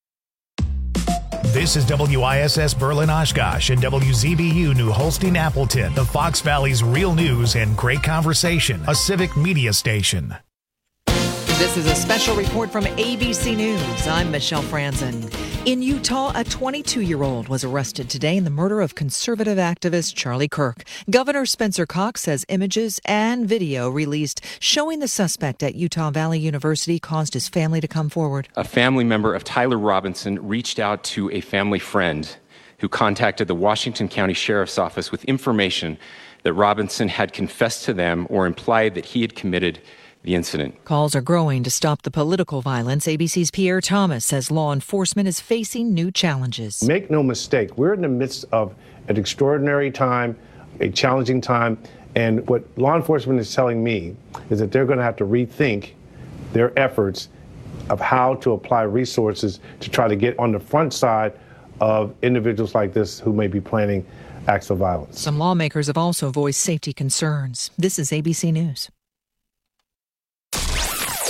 This is W I S S Berlin Oshkosh and W Z B U New Holstein Appleton, the Fox Valley's real news and great conversation, a Civic Media station. This is a special report from A B C News. I'm Michelle Franzen. In Utah, a twenty-two-year-old was arrested today in the murder of conservative activist Charlie Kirk. Governor Spencer Cox says images and video released showing the suspect at Utah Valley University caused his family to come forward. A family member of Tyler Robinson reached out to a family friend who contacted the Washington County Sheriff's Office with information that Robinson had confessed to them or implied that he had committed the incident. Calls are growing to stop the political violence. A B C's Pierre Thomas says law enforcement is facing new challenges. Make no mistake, we're in the midst of an extraordinary time, a challenging time, and what law enforcement is telling me is that they're going to have to rethink their efforts of how to apply resources to try to get on the front side of individuals like this who may be planning acts of violence. Some lawmakers have also voiced safety concerns. This is A B C News.